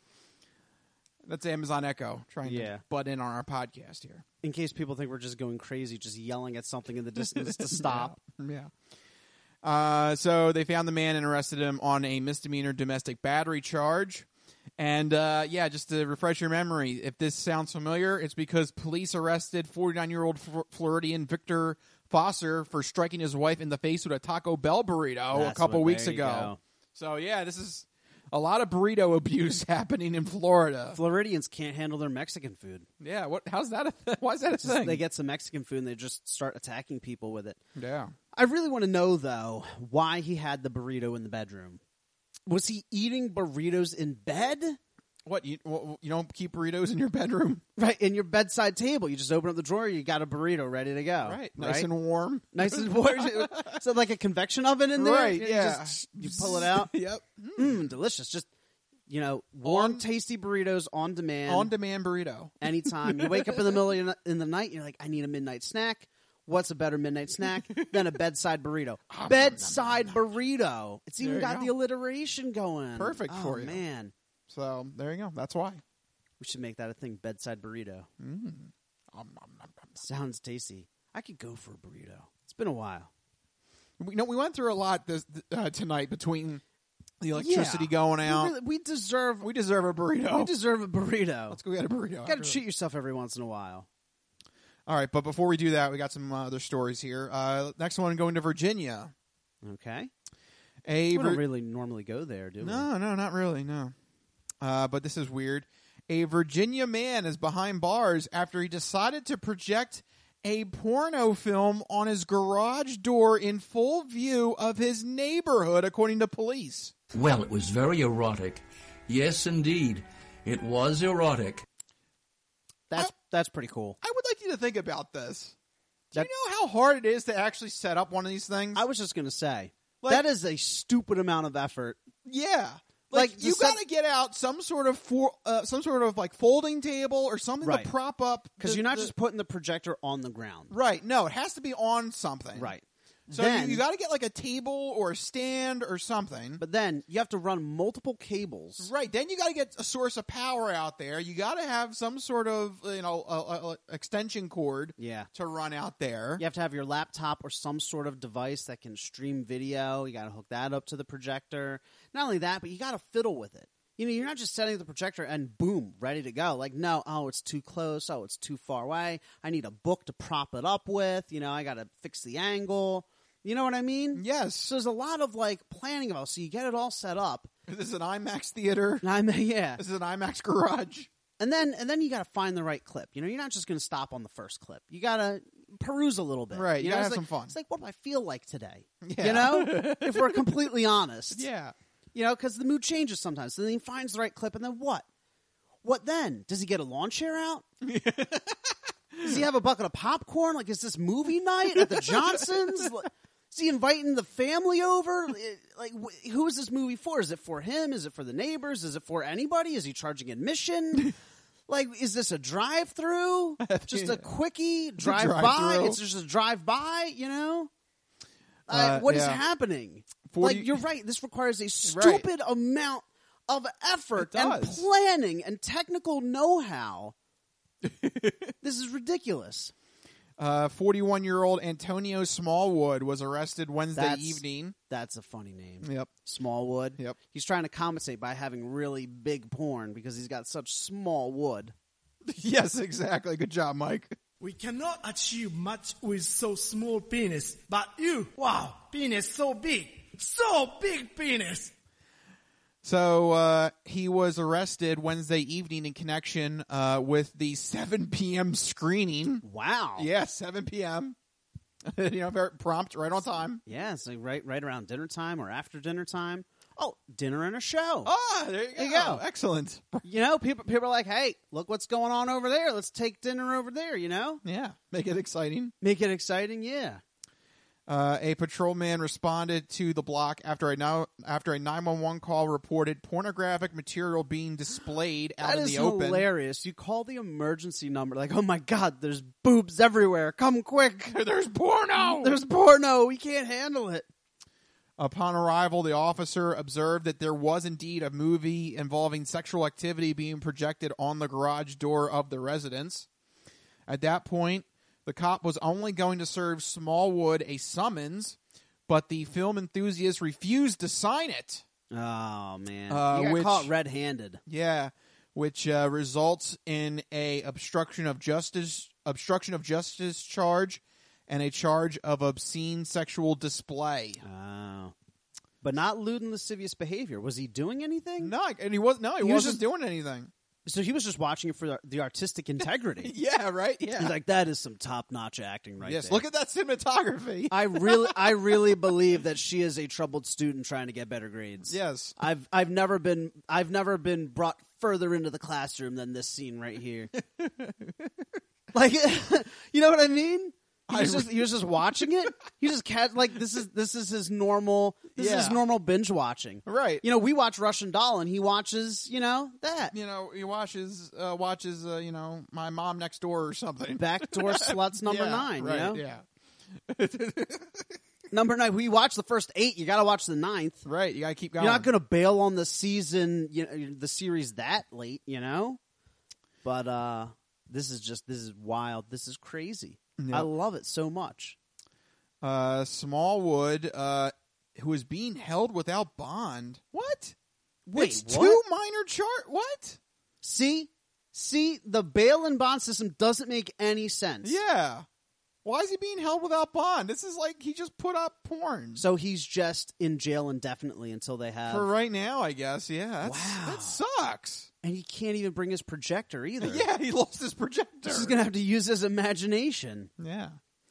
That's Amazon Echo trying Yeah. to butt in on our podcast here. In case people think we're just going crazy, just yelling at something in the distance to stop. Yeah. Uh, so they found the man and arrested him on a misdemeanor domestic battery charge. And, uh, yeah, just to refresh your memory, if this sounds familiar, it's because police arrested forty-nine-year-old F- Floridian Victor Foster for striking his wife in the face with a Taco Bell burrito That's a couple what- weeks there you ago. go. So, yeah, this is a lot of burrito abuse happening in Florida. Floridians can't handle their Mexican food. Yeah, what? How's that? A th- why is that a Just- thing? They get some Mexican food and they just start attacking people with it. Yeah. I really want to know, though, why he had the burrito in the bedroom. Was he eating burritos in bed? What, you, what, you don't keep burritos in your bedroom? Right, in your bedside table. You just open up the drawer, you got a burrito ready to go. Right, nice and warm. Nice and warm. So like a convection oven in there? Right, You yeah. just- you pull it out. Yep. Mm, delicious. Just, you know, warm, tasty burritos on demand. On-demand burrito. Anytime. You wake up in the middle of the, in the night, you're like, I need a midnight snack. What's a better midnight snack than a bedside burrito? Bedside burrito. It's even There you got go. the alliteration going. Perfect Oh, for you. man. So there you go. That's why. We should make that a thing. Bedside burrito. Mm. Um, um, um, um. Sounds tasty. I could go for a burrito. It's been a while. We, you know, we went through a lot this uh, tonight between the electricity Yeah. going We out. really- We deserve. We deserve a burrito. We deserve a burrito. Let's go get a burrito. You got after to treat yourself every once in a while. All right, but before we do that, we got some uh, other stories here. Uh, next one, going to Virginia. Okay. A We Vir- don't really normally go there, do we? No, no, not really, no. Uh, but this is weird. A Virginia man is behind bars after he decided to project a porno film on his garage door in full view of his neighborhood, according to police. Well, it was very erotic. Yes, indeed. It was erotic. That's that's pretty cool. I would like you to think about this. Do you know how hard it is to actually set up one of these things? I was just going to say, Like- that is a stupid amount of effort. Yeah. Like, Like, you the set- got to get out some sort of for, uh, some sort of like folding table or something Right. to prop up because the- you're not the- just putting the projector on the ground. right. No, it has to be on something. Right. So Then- you, you got to get like a table or a stand or something. But then you have to run multiple cables. Right. Then you got to get a source of power out there. You got to have some sort of you know a, a, a extension cord. Yeah. To run out there. You have to have your laptop or some sort of device that can stream video. You got to hook that up to the projector. Not only that, but you got to fiddle with it. You know, you're not just setting up the projector and boom, ready to go. Like, no, oh, it's too close. Oh, it's too far away. I need a book to prop it up with. You know, I got to fix the angle. You know what I mean? Yes. So there's a lot of like planning about. So you get it all set up. This is an IMAX theater. I'm yeah. This is an IMAX garage. And then and then you got to find the right clip. You know, you're not just going to stop on the first clip. You got to peruse a little bit. Right, you know, gotta it's have like, some fun. It's like, what do I feel like today? Yeah. You know, if we're completely honest. Yeah. You know, because the mood changes sometimes. So then he finds the right clip, and then what? What then? Does he get a lawn chair out? Does he have a bucket of popcorn? Like, is this movie night at the Johnsons? Like, is he inviting the family over? Like, wh- who is this movie for? Is it for him? Is it for the neighbors? Is it for anybody? Is he charging admission? Like, is this a drive-through? Just a quickie drive-by? drive-through. It's just a drive-by, you know? Uh, Uh, what is yeah. happening? forty Like, you're right. This requires a stupid amount of effort It and does. planning and technical know-how. This is ridiculous. Uh, forty-one-year-old Antonio Smallwood was arrested Wednesday That's- evening. That's a funny name. Yep. Smallwood. Yep. He's trying to compensate by having really big porn because he's got such small wood. Yes, exactly. Good job, Mike. We cannot achieve much with so small penis, but you, wow, penis so big, so big penis. So uh, he was arrested Wednesday evening in connection uh, with the seven p.m. screening. Wow. Yeah, seven p.m. you know, very prompt, right on time. Yeah, it's like right, right around dinner time or after dinner time. Oh, dinner and a show. Ah, there you go. There you go. Excellent. You know, people people are like, hey, look what's going on over there. Let's take dinner over there, you know? Yeah, make it exciting. Make it exciting, yeah. Uh, a patrolman responded to the block after a now after a nine one one call reported pornographic material being displayed out That in is the open. hilarious. You call the emergency number like, oh my God, there's boobs everywhere. Come quick. There's porno. There's porno. We can't handle it. Upon arrival, the officer observed that there was indeed a movie involving sexual activity being projected on the garage door of the residence. At that point, the cop was only going to serve Smallwood a summons, but the film enthusiast refused to sign it. Oh, man. Uh, you got which- caught red-handed. Yeah, which uh, results in a obstruction of justice obstruction of justice charge and a charge of obscene sexual display. Oh. But not lewd and lascivious behavior. Was he doing anything? No, and he was no, he, He was wasn't just- doing anything. So he was just watching it for the, the artistic integrity. Yeah, right. Yeah, He's like, that is some top-notch acting right yes. there. Look at that cinematography. I really, I really believe that she is a troubled student trying to get better grades. Yes. I've, I've never been, I've never been brought further into the classroom than this scene right here. Like, you know what I mean? He was, I- just, he was just watching it. He just cat like this is this is his normal. This is his Yeah. normal binge watching. Right. You know, we watch Russian Doll, and he watches, you know, that You know, he watches uh, watches uh, you know, My Mom Next Door or something. Backdoor Sluts number Yeah, nine. right, You know, yeah. number nine. We watch the first eight. You got to watch the ninth. Right. You got to keep going. You're not going to bail on the season, you know, the series that late, you know. But uh, this is just this is wild. This is crazy. Yep. I love it so much. Uh, Smallwood, uh, who is being held without bond. What? Wait, it's what? two minor chart. What? See, see, the bail and bond system doesn't make any sense. Yeah. Why is he being held without bond? This is like he just put up porn. So he's just in jail indefinitely until they have. For right now, I guess. Yeah. That's, Wow. That sucks. And he can't even bring his projector either. Yeah, he lost his projector. He's going to have to use his imagination. Yeah.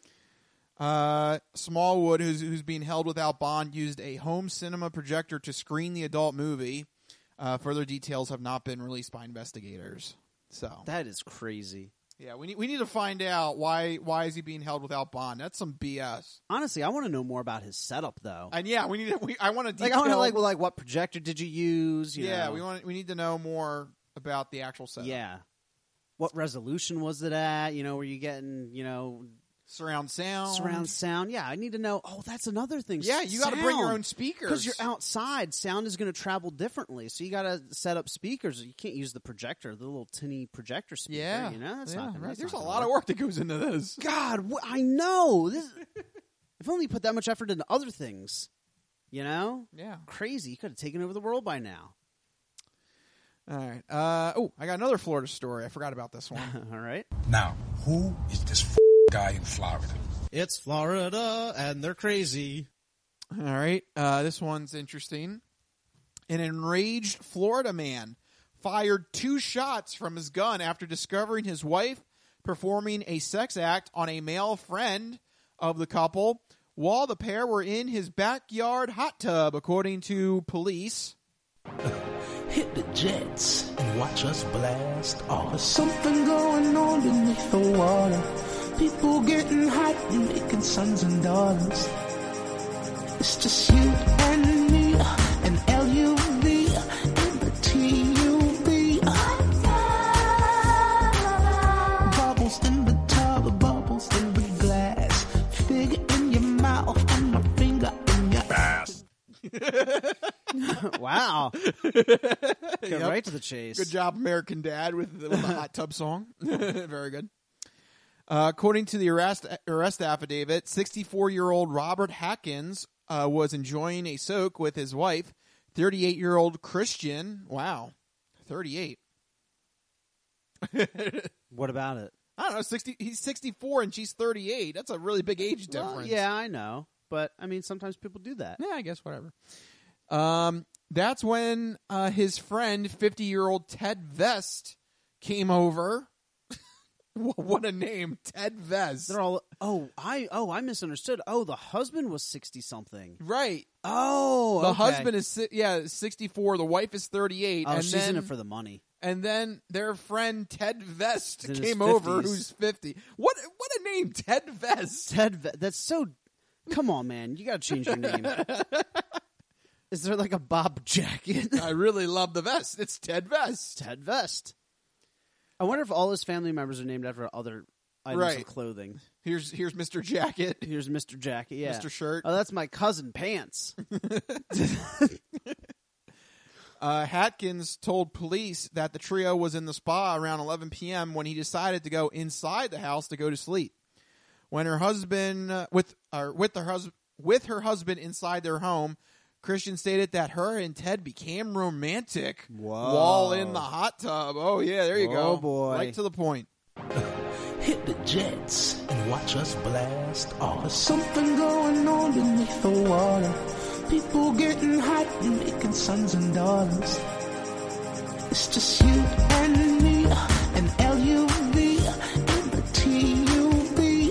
Uh, Smallwood, who's who's being held without bond, used a home cinema projector to screen the adult movie. Uh, further details have not been released by investigators. So That is crazy. Yeah, we need we need to find out why why is he being held without bond. That's some B S. Honestly, I want to know more about his setup, though. And yeah, we need to, we I want to like I want to like well, like what projector did you use? You yeah, know? we want we need to know more about the actual setup. Yeah, what resolution was it at? You know, were you getting you know surround sound? Surround sound. Yeah, I need to know. Oh, that's another thing. Yeah, you got to bring your own speakers because you're outside. Sound is going to travel differently, so you got to set up speakers. You can't use the projector, the little tinny projector speaker. Yeah, you know, that's yeah, not. Right. That's There's not a lot work. of work that goes into this. God, wh- I know. This, if only you put that much effort into other things, you know. Yeah, crazy. You could have taken over the world by now. All right. Uh, oh, I got another Florida story. I forgot about this one. All right. Now, who is this f- guy in Florida? It's Florida, and they're crazy. All right. Uh, this one's interesting. An enraged Florida man fired two shots from his gun after discovering his wife performing a sex act on a male friend of the couple while the pair were in his backyard hot tub, according to police. Hit the jets and watch us blast off. There's something going on beneath the water. People getting hot and making sons and daughters. It's just you and me and L U V and the T U B. Bubbles in the tub, bubbles in the glass. Figure in your mouth and my finger in your ass. Wow. Get Yep. right to the chase. Good job, American Dad, with the, with the hot tub song. Very good. Uh, according to the arrest arrest affidavit, sixty-four-year-old Robert Hatkins uh, was enjoying a soak with his wife, thirty-eight-year-old Christian. Wow, thirty-eight. What about it? I don't know. Sixty. He's sixty-four and she's thirty-eight. That's a really big age Well, difference. yeah, I know. But, I mean, sometimes people do that. Yeah, I guess whatever. Um, that's when uh, his friend, fifty-year-old Ted Vest, came over. What a name, Ted Vest. They're all, oh, I oh, I misunderstood. Oh, the husband was sixty-something. Right. Oh, The okay. husband is, si- yeah, sixty-four. The wife is thirty-eight. Oh, and she's then, in it for the money. And then their friend Ted Vest He's in his came over, fifties. who's fifty. What What a name, Ted Vest. Ted Vest. That's so... Come on, man. You got to change your name. Is there like a Bob jacket? I really love the vest. It's Ted Vest. Ted Vest. I wonder if all his family members are named after other items Right. of clothing. Here's here's Mister Jacket. Here's Mister Jacket, yeah. Mister Shirt. Oh, that's my cousin Pants. Uh, Hatkins told police that the trio was in the spa around eleven p.m. when he decided to go inside the house to go to sleep. When her husband, uh, with or with her husband, with her husband inside their home, Christian stated that her and Ted became romantic Whoa. while in the hot tub. Oh yeah, there you go. Oh, boy. Right to the point. Hit the jets and watch us blast off. There's something going on beneath the water. People getting hot and making sons and daughters. It's just you and me and L U V and the T U B.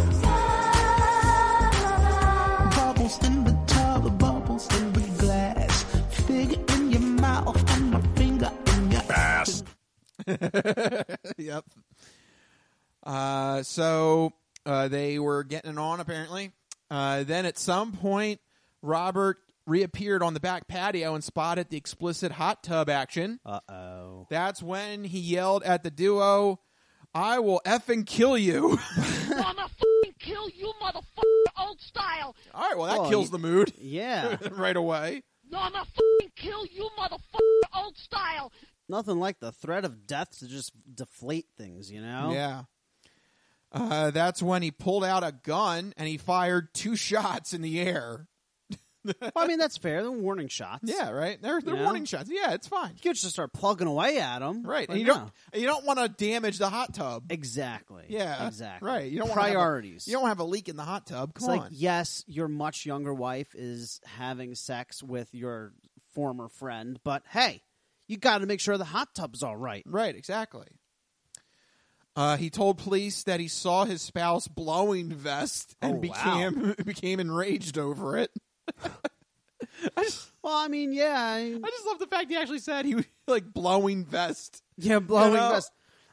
Bubbles in the tub, bubbles in the glass. Figure in your mouth and my finger in your ass. Yep. Uh, so uh, they were getting it on, apparently. Uh, then at some point, Robert reappeared on the back patio and spotted the explicit hot tub action. Uh-oh. That's when he yelled at the duo, "I will effing kill you." I'ma fucking kill you, motherfucker, old style. All right, well, that Well, kills y- the mood. Yeah. Right away. No, I'ma fucking kill you, motherfucker, old style. Nothing like the threat of death to just deflate things, you know? Yeah. Uh, that's when he pulled out a gun and he fired two shots in the air. Well, I mean, that's fair. They're warning shots. Yeah, right. They're they're You know? warning shots. Yeah, it's fine. You could just start plugging away at them. Right, But and you no. don't you don't want to damage the hot tub. Exactly. Yeah, Exactly. Right. You don't wanna have a- Priorities. you don't have a leak in the hot tub. It's Come like, on. yes, your much younger wife is having sex with your former friend, but hey, you got to make sure the hot tub's all right. Right. Exactly. Uh, he told police that he saw his spouse blowing Vest and Oh, became became enraged over it. I just, well, I mean, yeah, I, I just love the fact he actually said he was like blowing Vest. Yeah, blowing You know? vest.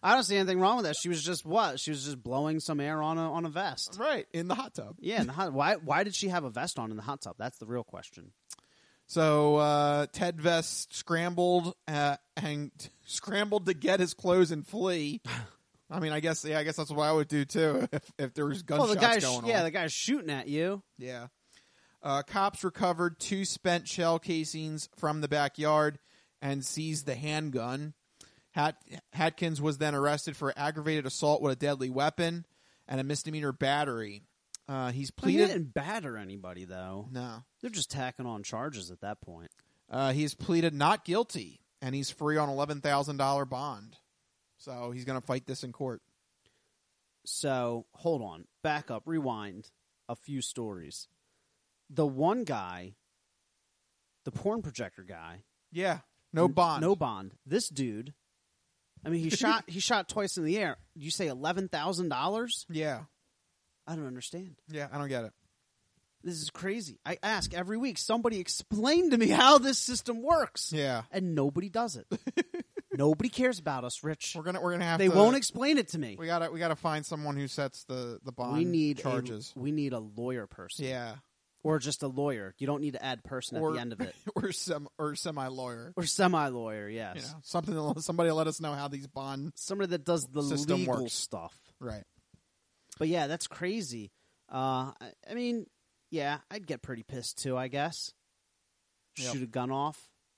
I don't see anything wrong with that. She was just what? She was just blowing some air on a on a vest. Right, in the hot tub. Yeah, in the hot, why why did she have a vest on in the hot tub? That's the real question. So uh, Ted Vest scrambled uh, and scrambled to get his clothes and flee. I mean, I guess yeah, I guess that's what I would do too if, if there was gunshots well, the guy's, going on. Yeah, the guy's shooting at you. Yeah. Uh, cops recovered two spent shell casings from the backyard and seized the handgun. Hat- Hatkins was then arrested for aggravated assault with a deadly weapon and a misdemeanor battery. Uh, he's Well, he pleaded. didn't batter anybody though. No, they're just tacking on charges at that point. Uh, he's pleaded not guilty, and he's free on eleven thousand dollar bond. So he's going to fight this in court. So hold on, back up, rewind a few stories. The one guy, the porn projector guy, yeah, no bond, no bond. This dude, I mean, he shot he shot twice in the air. You say eleven thousand dollars? Yeah, I don't understand. Yeah, I don't get it. This is crazy. I ask every week, somebody explain to me how this system works. Yeah, and nobody does it. Nobody cares about us, Rich. We're gonna we're gonna have. They to, won't explain it to me. We gotta we gotta find someone who sets the the bond we need charges. A, we need a lawyer person. Yeah, or just a lawyer. You don't need to add person or, at the end of it. Or sem or semi lawyer. Or semi lawyer. Yes. You know, something. To, somebody to let us know how these bond. Somebody that does the system legal works. stuff. Right. But yeah, that's crazy. Uh, I, I mean, yeah, I'd get pretty pissed too. I guess. Yep. Shoot a gun off.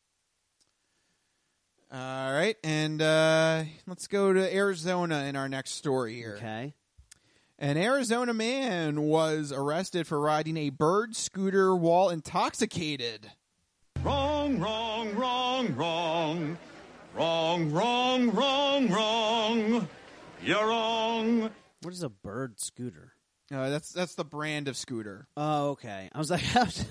All right, and uh, let's go to Arizona in our next story here. Okay. An Arizona man was arrested for riding a bird scooter while intoxicated. Wrong, wrong, wrong, wrong. Wrong, wrong, wrong, wrong. You're wrong. What is a bird scooter? Uh, that's that's the brand of scooter. Oh, okay. I was like,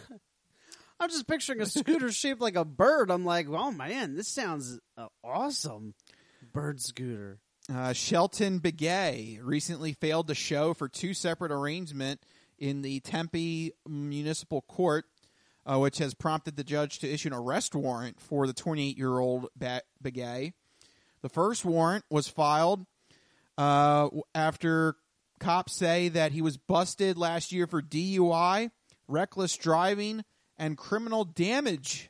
I'm just picturing a scooter shaped like a bird. I'm like, oh man, this sounds uh, awesome. Bird scooter. Uh, Shelton Begay recently failed to show for two separate arraignments in the Tempe Municipal Court, uh, which has prompted the judge to issue an arrest warrant for the twenty-eight-year-old ba- Begay. The first warrant was filed uh, after cops say that he was busted last year for D U I, reckless driving, and criminal damage.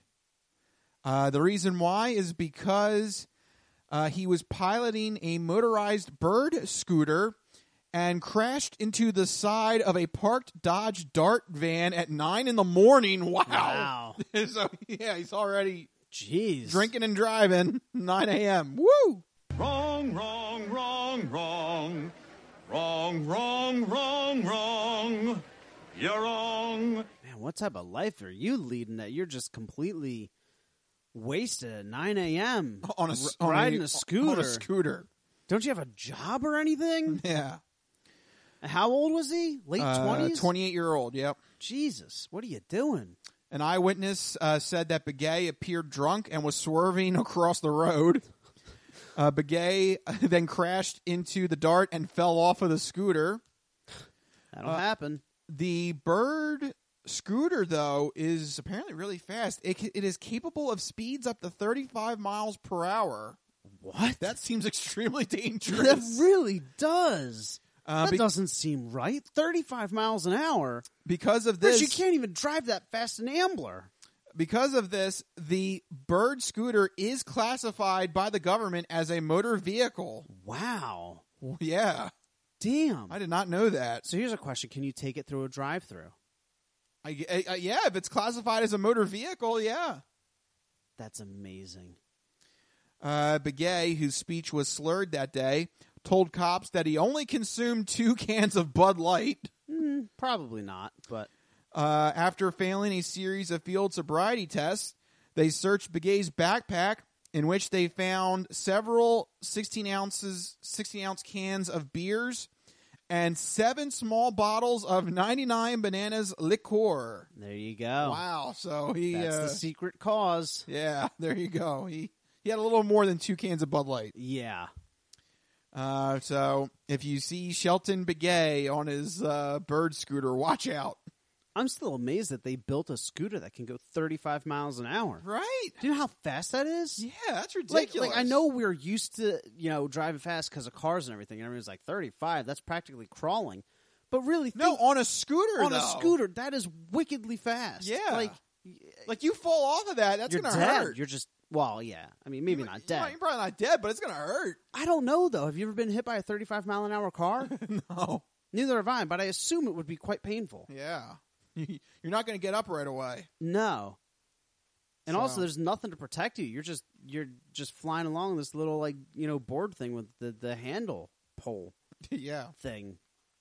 Uh, the reason why is because uh, he was piloting a motorized bird scooter and crashed into the side of a parked Dodge Dart van at nine in the morning. Wow. Wow. So, yeah, he's already Jeez. drinking and driving, nine a.m. Woo! Wrong, wrong, wrong, wrong. Wrong, wrong, wrong, wrong. You're wrong. Man, what type of life are you leading that you're just completely wasted at nine a.m. On a, r- on riding a, a scooter? On a scooter. Don't you have a job or anything? Yeah. How old was he? Late twenties? Uh, twenty-eight-year-old, yep. Jesus, what are you doing? An eyewitness uh, said that Begay appeared drunk and was swerving across the road. Uh, Begay then crashed into the Dart and fell off of the scooter. That'll Uh, happen. The bird scooter, though, is apparently really fast. It, ca- it is capable of speeds up to thirty-five miles per hour. What? That seems extremely dangerous. That really does. Uh, that be- doesn't seem right. thirty-five miles an hour. Because of Rich, this, you can't even drive that fast in Ambler. Because of this, the bird scooter is classified by the government as a motor vehicle. Wow. Yeah. Damn. I did not know that. So here's a question. Can you take it through a drive-through? I, I, I- yeah, if it's classified as a motor vehicle, yeah. That's amazing. Uh, Begay, whose speech was slurred that day, told cops that he only consumed two cans of Bud Light. Mm, probably not, but... Uh, after failing a series of field sobriety tests, they searched Begay's backpack, in which they found several sixteen ounces, sixteen ounce cans of beers and seven small bottles of ninety-nine Bananas liqueur. There you go. Wow! So he That's uh, the secret cause. Yeah, there you go. He he had a little more than two cans of Bud Light. Yeah. Uh, so if you see Shelton Begay on his uh, bird scooter, watch out. I'm still amazed that they built a scooter that can go thirty-five miles an hour. Right? Do you know how fast that is? Yeah, that's Like, ridiculous. like I know we're used to, you know, driving fast because of cars and everything, and everyone's like thirty-five. That's practically crawling. But really, No, think, on a scooter, on a though. scooter, that is wickedly fast. Yeah. like Like, you fall off of that, that's you're going to dead. hurt. You're just well, yeah. I mean, maybe not You're dead. not- You're probably not dead, but it's going to hurt. I don't know though. Have you ever been hit by a thirty-five mile an hour car? No. Neither have I, but I assume it would be quite painful. Yeah. You're not going to get up right away. No. And So- also, there's nothing to protect you. You're just you're just flying along this little like you know board thing with the the handle pole Yeah. thing.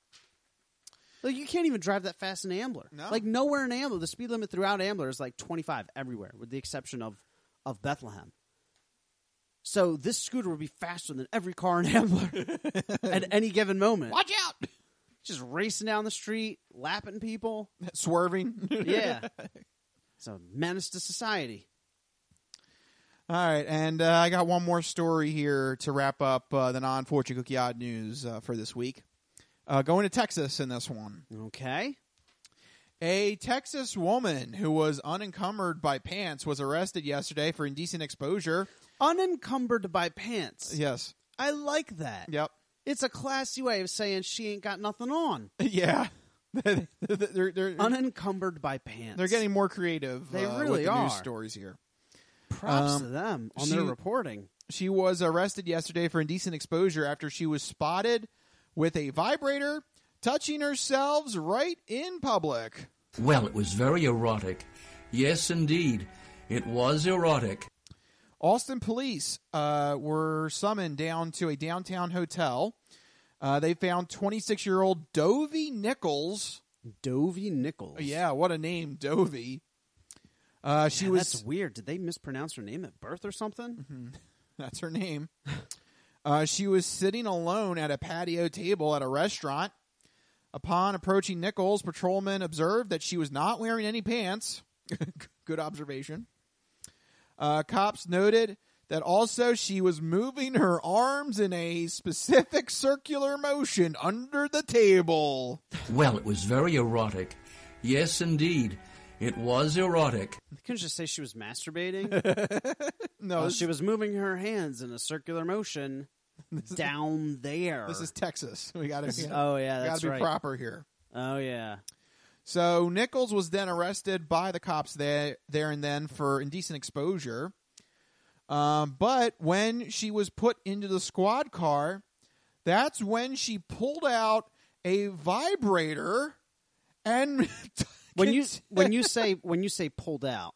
Like you can't even drive that fast in Ambler. No. Like nowhere in Ambler, the speed limit throughout Ambler is like twenty-five everywhere, with the exception of of Bethlehem. So this scooter would be faster than every car in Ambler at any given moment. Watch out! Just racing down the street, lapping people. Swerving. Yeah. It's a menace to society. All right, and uh, I got one more story here to wrap up uh, the non-Fortune Cookie Odd news uh, for this week. Uh, going to Texas in this one. Okay. A Texas woman who was unencumbered by pants was arrested yesterday for indecent exposure. Unencumbered by pants. Yes. I like that. Yep. It's a classy way of saying she ain't got nothing on. Yeah. they're, they're, they're, Unencumbered by pants. they're getting more creative They uh, really with the are. news stories here. Props Um, to them on she- their reporting. She was arrested yesterday for indecent exposure after she was spotted with a vibrator touching herself right in public. Well, it was very erotic. Yes, indeed. It was erotic. Austin police uh, were summoned down to a downtown hotel. Uh, they found twenty-six-year-old Dovey Nichols. Dovey Nichols. Yeah, what a name, Dovey. Uh, she Yeah, was that's weird. Did they mispronounce her name at birth or something? That's her name. Uh, she was sitting alone at a patio table at a restaurant. Upon approaching Nichols, patrolmen observed that she was not wearing any pants. Good observation. Uh, cops noted that also she was moving her arms in a specific circular motion under the table. Well, it was very erotic. Yes, indeed. It was erotic. They couldn't just say she was masturbating. No, Uh, this- she was moving her hands in a circular motion down there. This is Texas. We got This to. is- oh, yeah, we that's got to be right. proper here. Oh, yeah. So Nichols was then arrested by the cops there, there and then for indecent exposure. Um, but when she was put into the squad car, that's when she pulled out a vibrator and When you when you say when you say pulled out,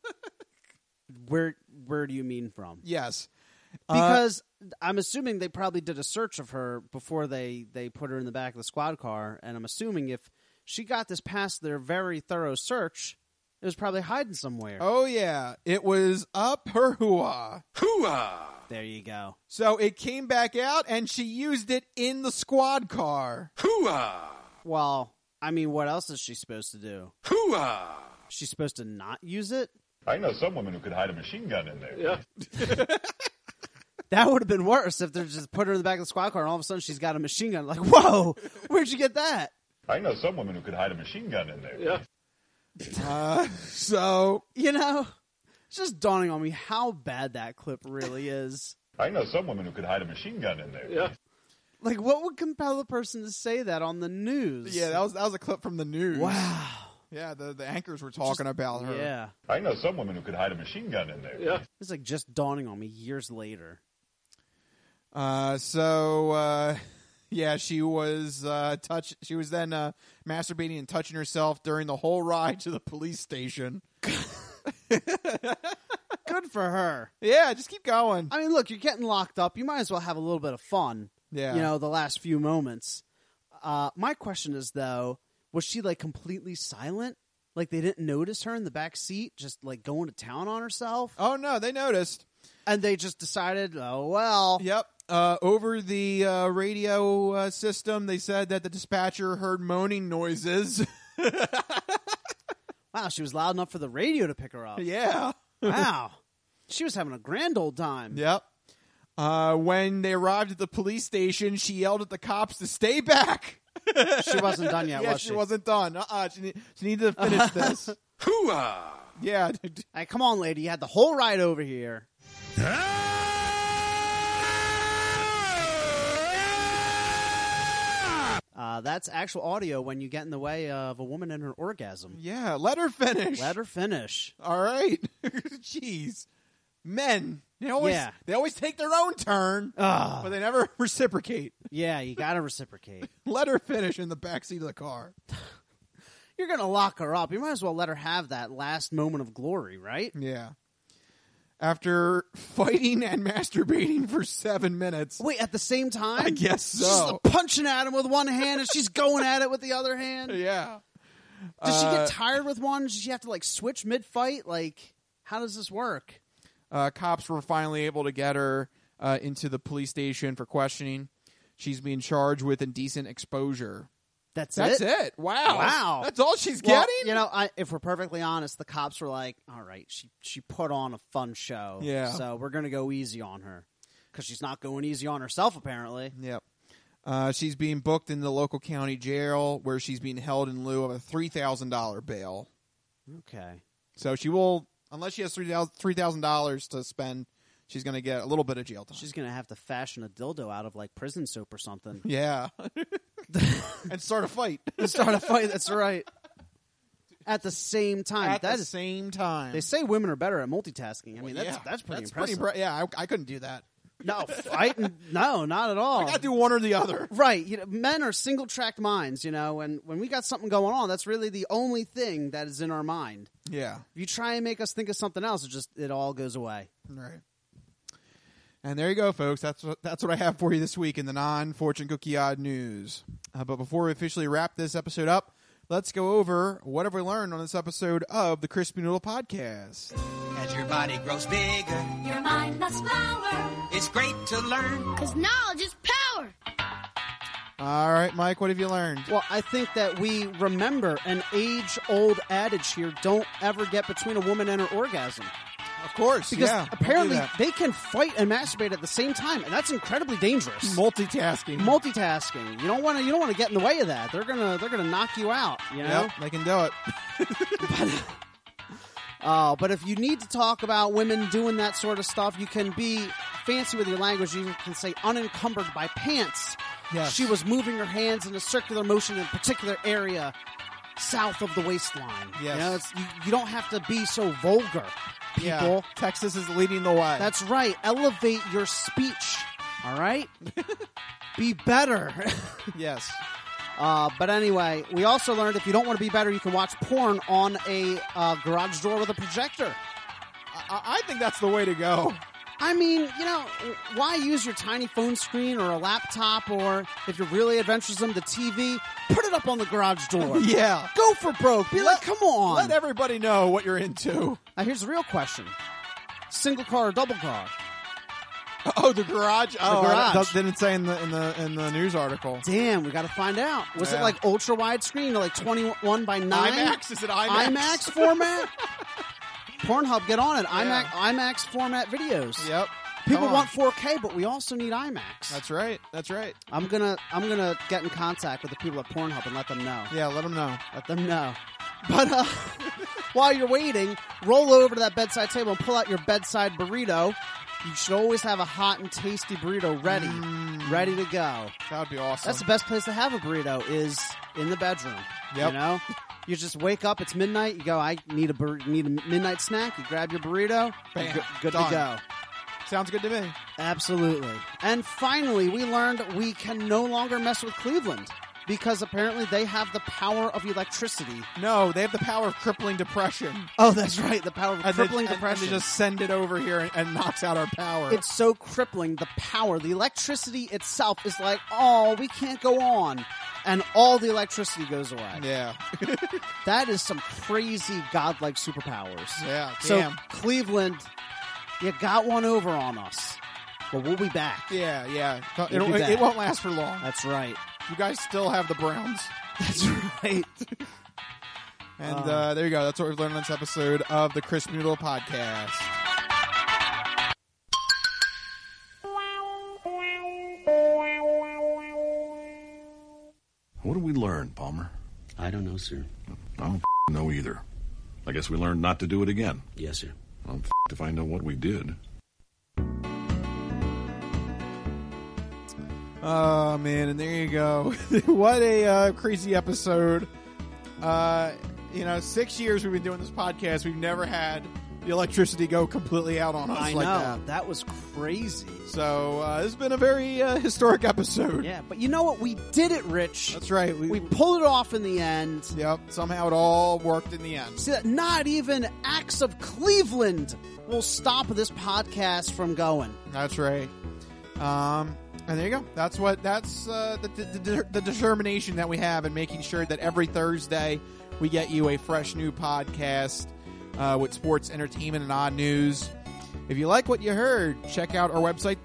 where where do you mean from? yes, Because I'm assuming they probably did a search of her before they, they put her in the back of the squad car, and I'm assuming if she got this past their very thorough search, it was probably hiding somewhere. oh yeah, it was up her hoo-ah. Hoo-ah! There you go. So it came back out, and she used it in the squad car. Hoo-ah! Well, I mean, what else is she supposed to do? Hoo-ah! She's supposed to not use it? I know some women who could hide a machine gun in there. Yeah. That would have been worse if they just put her in the back of the squad car and all of a sudden she's got a machine gun. Like, whoa, where'd you get that? I know some women who could hide a machine gun in there. Yeah. Uh, so You know, it's just dawning on me how bad that clip really is. I know some women who could hide a machine gun in there. Yeah. Like, what would compel a person to say that on the news? yeah, that was that was a clip from the news. Wow. Yeah, the the anchors were talking about her. Yeah. I know some women who could hide a machine gun in there. Yeah. It's like just dawning on me years later. Uh, so uh, yeah, she was uh, touch. She was then uh, masturbating and touching herself during the whole ride to the police station. Good for her. Yeah, just keep going. I mean, look, you're getting locked up. You might as well have a little bit of fun. Yeah. You know, the last few moments. Uh, my question is, though, was she, like, completely silent? Like, they didn't notice her in the back seat, just, like, going to town on herself? Oh no, they noticed. And they just decided, oh, well. Yep. Uh, over the uh, radio uh, system, they said that the dispatcher heard moaning noises. Wow, she was loud enough for the radio to pick her up. Yeah. Wow. She was having a grand old time. Yep. Uh, when they arrived at the police station, she yelled at the cops to stay back. She wasn't done yet, yeah, was she? she? wasn't done. Uh-uh. She, need, she needed to finish this. Hoo-ah! Yeah. Hey, come on, lady. You had the whole ride over here. Uh, that's actual audio when you get in the way of a woman and her orgasm. Yeah, let her finish. Let her finish. All right. Jeez. Men, they always, Yeah. they always take their own turn, Ugh. but they never reciprocate. Yeah, you got to reciprocate. Let her finish in the backseat of the car. You're going to lock her up. You might as well let her have that last moment of glory, right? Yeah. After fighting and masturbating for seven minutes. Wait, at the same time? I guess so. She's punching at him with one hand, and she's going at it with the other hand. Yeah. Does she Uh, get tired with one? Does she have to, like, switch mid-fight? Like, how does this work? Uh, cops were finally able to get her uh, into the police station for questioning. She's being charged with indecent exposure. That's, That's it? it. Wow. Wow. That's all she's Well, getting? You know, I, if we're perfectly honest, the cops were like, all right, she she put on a fun show. Yeah. So we're going to go easy on her. Because she's not going easy on herself, apparently. Yep. Uh, she's being booked in the local county jail where she's being held in lieu of a three thousand dollars bail. Okay. So she will, unless she has three thousand dollars to spend, she's going to get a little bit of jail time. She's going to have to fashion a dildo out of, like, prison soap or something. Yeah. And start a fight. Start a fight, that's right. At the same time. At that the is, same time. They say women are better at multitasking. I mean, that's yeah, that's pretty that's impressive. Pretty impre- yeah, I, I couldn't do that. No, fighting, no, not at all. I got to do one or the other. Right. You know, men are single-tracked minds, you know, and when we got something going on, that's really the only thing that is in our mind. Yeah. If you try and make us think of something else, it just it all goes away. Right. And there you go, folks. That's what that's what I have for you this week in the non-Fortune Cookie Odd news. Uh, but before we officially wrap this episode up, let's go over what have we learned on this episode of the Crispy Noodle Podcast. As your body grows bigger, Your mind must flower. it's great to learn. Cause knowledge is power. All right, Mike, what have you learned? Well, I think that we remember an age-old adage here: don't ever get between a woman and her orgasm. Of course, Because yeah, apparently don't do that. they can fight and masturbate at the same time, and that's incredibly dangerous. Multitasking. Multitasking. You don't want to. You don't want to get in the way of that. They're gonna. They're gonna knock you out. You know. Yep, they can do it. Uh, but if you need to talk about women doing that sort of stuff, you can be fancy with your language. You can say unencumbered by pants. Yes. She was moving her hands in a circular motion in a particular area south of the waistline. Yes. You know, it's, you, you don't have to be so vulgar, people. Yeah, Texas is leading the way. That's right. Elevate your speech. All right? Be better. Yes. Uh, but anyway, we also learned if you don't want to be better, you can watch porn on a uh, garage door with a projector. I, I think that's the way to go. I mean, you know, why use your tiny phone screen or a laptop, or if you're really adventuresome, the T V? Put it up on the garage door. Yeah. Go for broke. Be like, come on. Let everybody know what you're into. Now, here's the real question. Single car or double car? Oh, the garage. Oh, The I- garage. that didn't say in the in the in the news article. Damn, we got to find out. Was it Yeah. like ultra widescreen or like twenty-one by nine? IMAX? Is it IMAX? IMAX format? Pornhub, get on it. IMAX, IMAX format videos. Yep. People Come on. want four K, but we also need IMAX. That's right. That's right. I'm gonna I'm gonna get in contact with the people at Pornhub and let them know. Yeah, let them know. Let them know. But uh, while you're waiting, roll over to that bedside table and pull out your bedside burrito. You should always have a hot and tasty burrito ready, ready to go. That would be awesome. That's the best place to have a burrito is in the bedroom. Yep. You know, you just wake up. It's midnight. You go. I need a bur- need a midnight snack. You grab your burrito. Bam. Good, good to Done. go. Sounds good to me. Absolutely. And finally, we learned we can no longer mess with Cleveland because apparently they have the power of electricity. No, they have the power of crippling depression. Oh, that's right. The power of And crippling they, and- depression. And they just send it over here and, and knocks out our power. It's so crippling. The power, the electricity itself is like, oh, we can't go on. And all the electricity goes away. Yeah. That is some crazy godlike superpowers. Yeah, So, damn. Cleveland, you got one over on us. But we'll be back. Yeah, yeah. We'll It'll- be it, back. it won't last for long. That's right. You guys still have the Browns. That's right. And Uh. uh, there you go. That's what we've learned on this episode of the Crispy Noodle Podcast. What did we learn, Palmer? I don't know, sir. I don't f- know either. I guess we learned not to do it again. Yes, sir. I'm f- if I know what we did. Oh, man, and there you go. What a uh, crazy episode. Uh, you know, six years we've been doing this podcast. We've never had the electricity go completely out on us I like know. that. That was crazy. So, uh, this has been a very uh, historic episode. Yeah, but you know what? We did it, Rich. That's right. We, we pulled it off in the end. Yep. Somehow it all worked in the end. See that? Not even Acts of Cleveland will stop this podcast from going. That's right. Um, and there you go. That's what. That's uh, the, the, the, the determination that we have in making sure that every Thursday we get you a fresh new podcast uh, with sports, entertainment, and odd news. If you like what you heard, check out our website,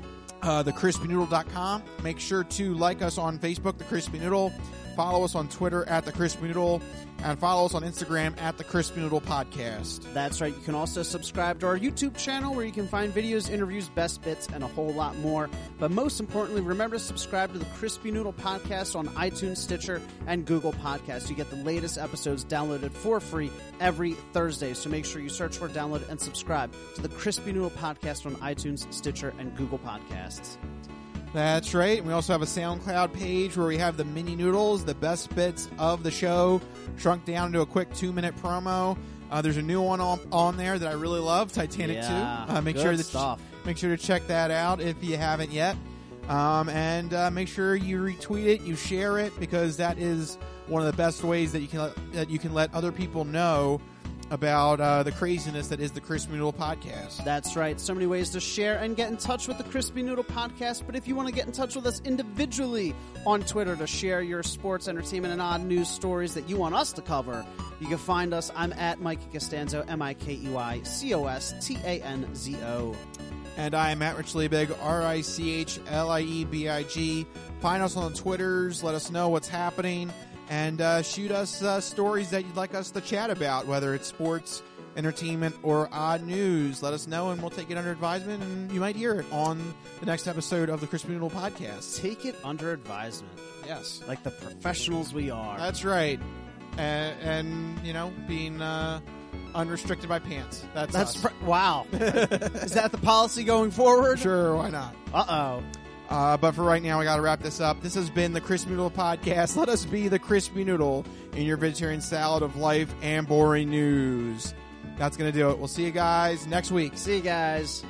uh, the crispy noodle dot com. Make sure to like us on Facebook, The Crispy Noodle. Follow us on Twitter at The Crispy Noodle. And follow us on Instagram at The Crispy Noodle Podcast. That's right. You can also subscribe to our YouTube channel where you can find videos, interviews, best bits, and a whole lot more. But most importantly, remember to subscribe to the Crispy Noodle Podcast on iTunes, Stitcher, and Google Podcasts. You get the latest episodes downloaded for free every Thursday. So make sure you search for, download, and subscribe to the Crispy Noodle Podcast on iTunes, Stitcher, and Google Podcasts. That's right. We also have a SoundCloud page where we have the mini noodles, the best bits of the show, shrunk down into a quick two-minute promo. Uh, there's a new one on, on there that I really love, Titanic Yeah, two. Uh, make good sure that stuff. make sure to check that out if you haven't yet, um, and uh, make sure you retweet it, you share it, because that is one of the best ways that you can let, that you can let other people know about uh, the craziness that is the Crispy Noodle Podcast. That's right. So many ways to share and get in touch with the Crispy Noodle Podcast. But if you want to get in touch with us individually on Twitter to share your sports, entertainment, and odd news stories that you want us to cover, you can find us. I'm at Mikey Costanzo, M I K E Y C O S T A N Z O. And I am at Rich Liebig, R I C H L I E B I G. Find us on the Twitters. Let us know what's happening. And uh, shoot us uh, stories that you'd like us to chat about, whether it's sports, entertainment, or odd news. Let us know, and we'll take it under advisement, and you might hear it on the next episode of the Crispy Noodle Podcast. Take it under advisement. Yes. Like the professionals we are. That's right. And, and you know, being uh, unrestricted by pants. That's That's us. fr- wow. Is that the policy going forward? Sure, why not? Uh-oh. Uh, but for right now, we got to wrap this up. This has been the Crispy Noodle Podcast. Let us be the Crispy Noodle in your vegetarian salad of life and boring news. That's going to do it. We'll see you guys next week. See you guys.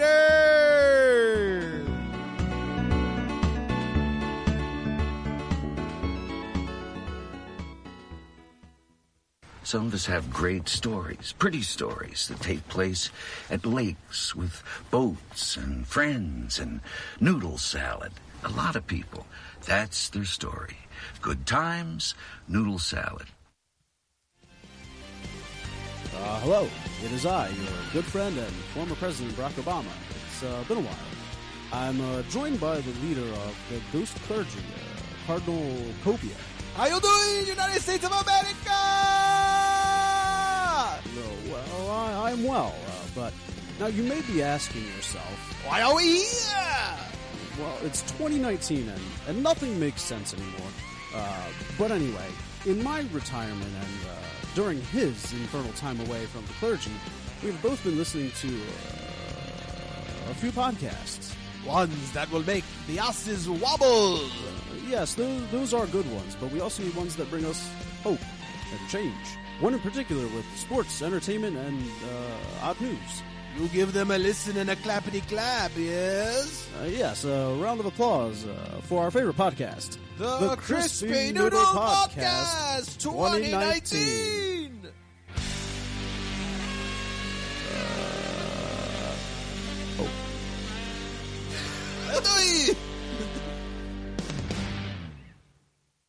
Later! Some of us have great stories, pretty stories that take place at lakes with boats and friends and noodle salad. A lot of people, that's their story. Good times, noodle salad. Uh, hello, it is I, your good friend and former President Barack Obama. It's uh, been a while. I'm uh, joined by the leader of the Ghost Clergy, uh, Cardinal Copia. How you doing, United States of America? No, well, I, I'm well, uh, but now you may be asking yourself, why are we here? Well, it's twenty nineteen and, and nothing makes sense anymore. Uh, but anyway, in my retirement and uh, during his infernal time away from the clergy, we've both been listening to uh, a few podcasts. Ones that will make the asses wobble. Uh, yes, those, those are good ones, but we also need ones that bring us hope and change. One in particular with sports, entertainment, and uh, odd news. You give them a listen and a clappity clap, yes? Uh, yes, a round of applause uh, for our favorite podcast. The, the Crispy Noodle Podcast twenty nineteen.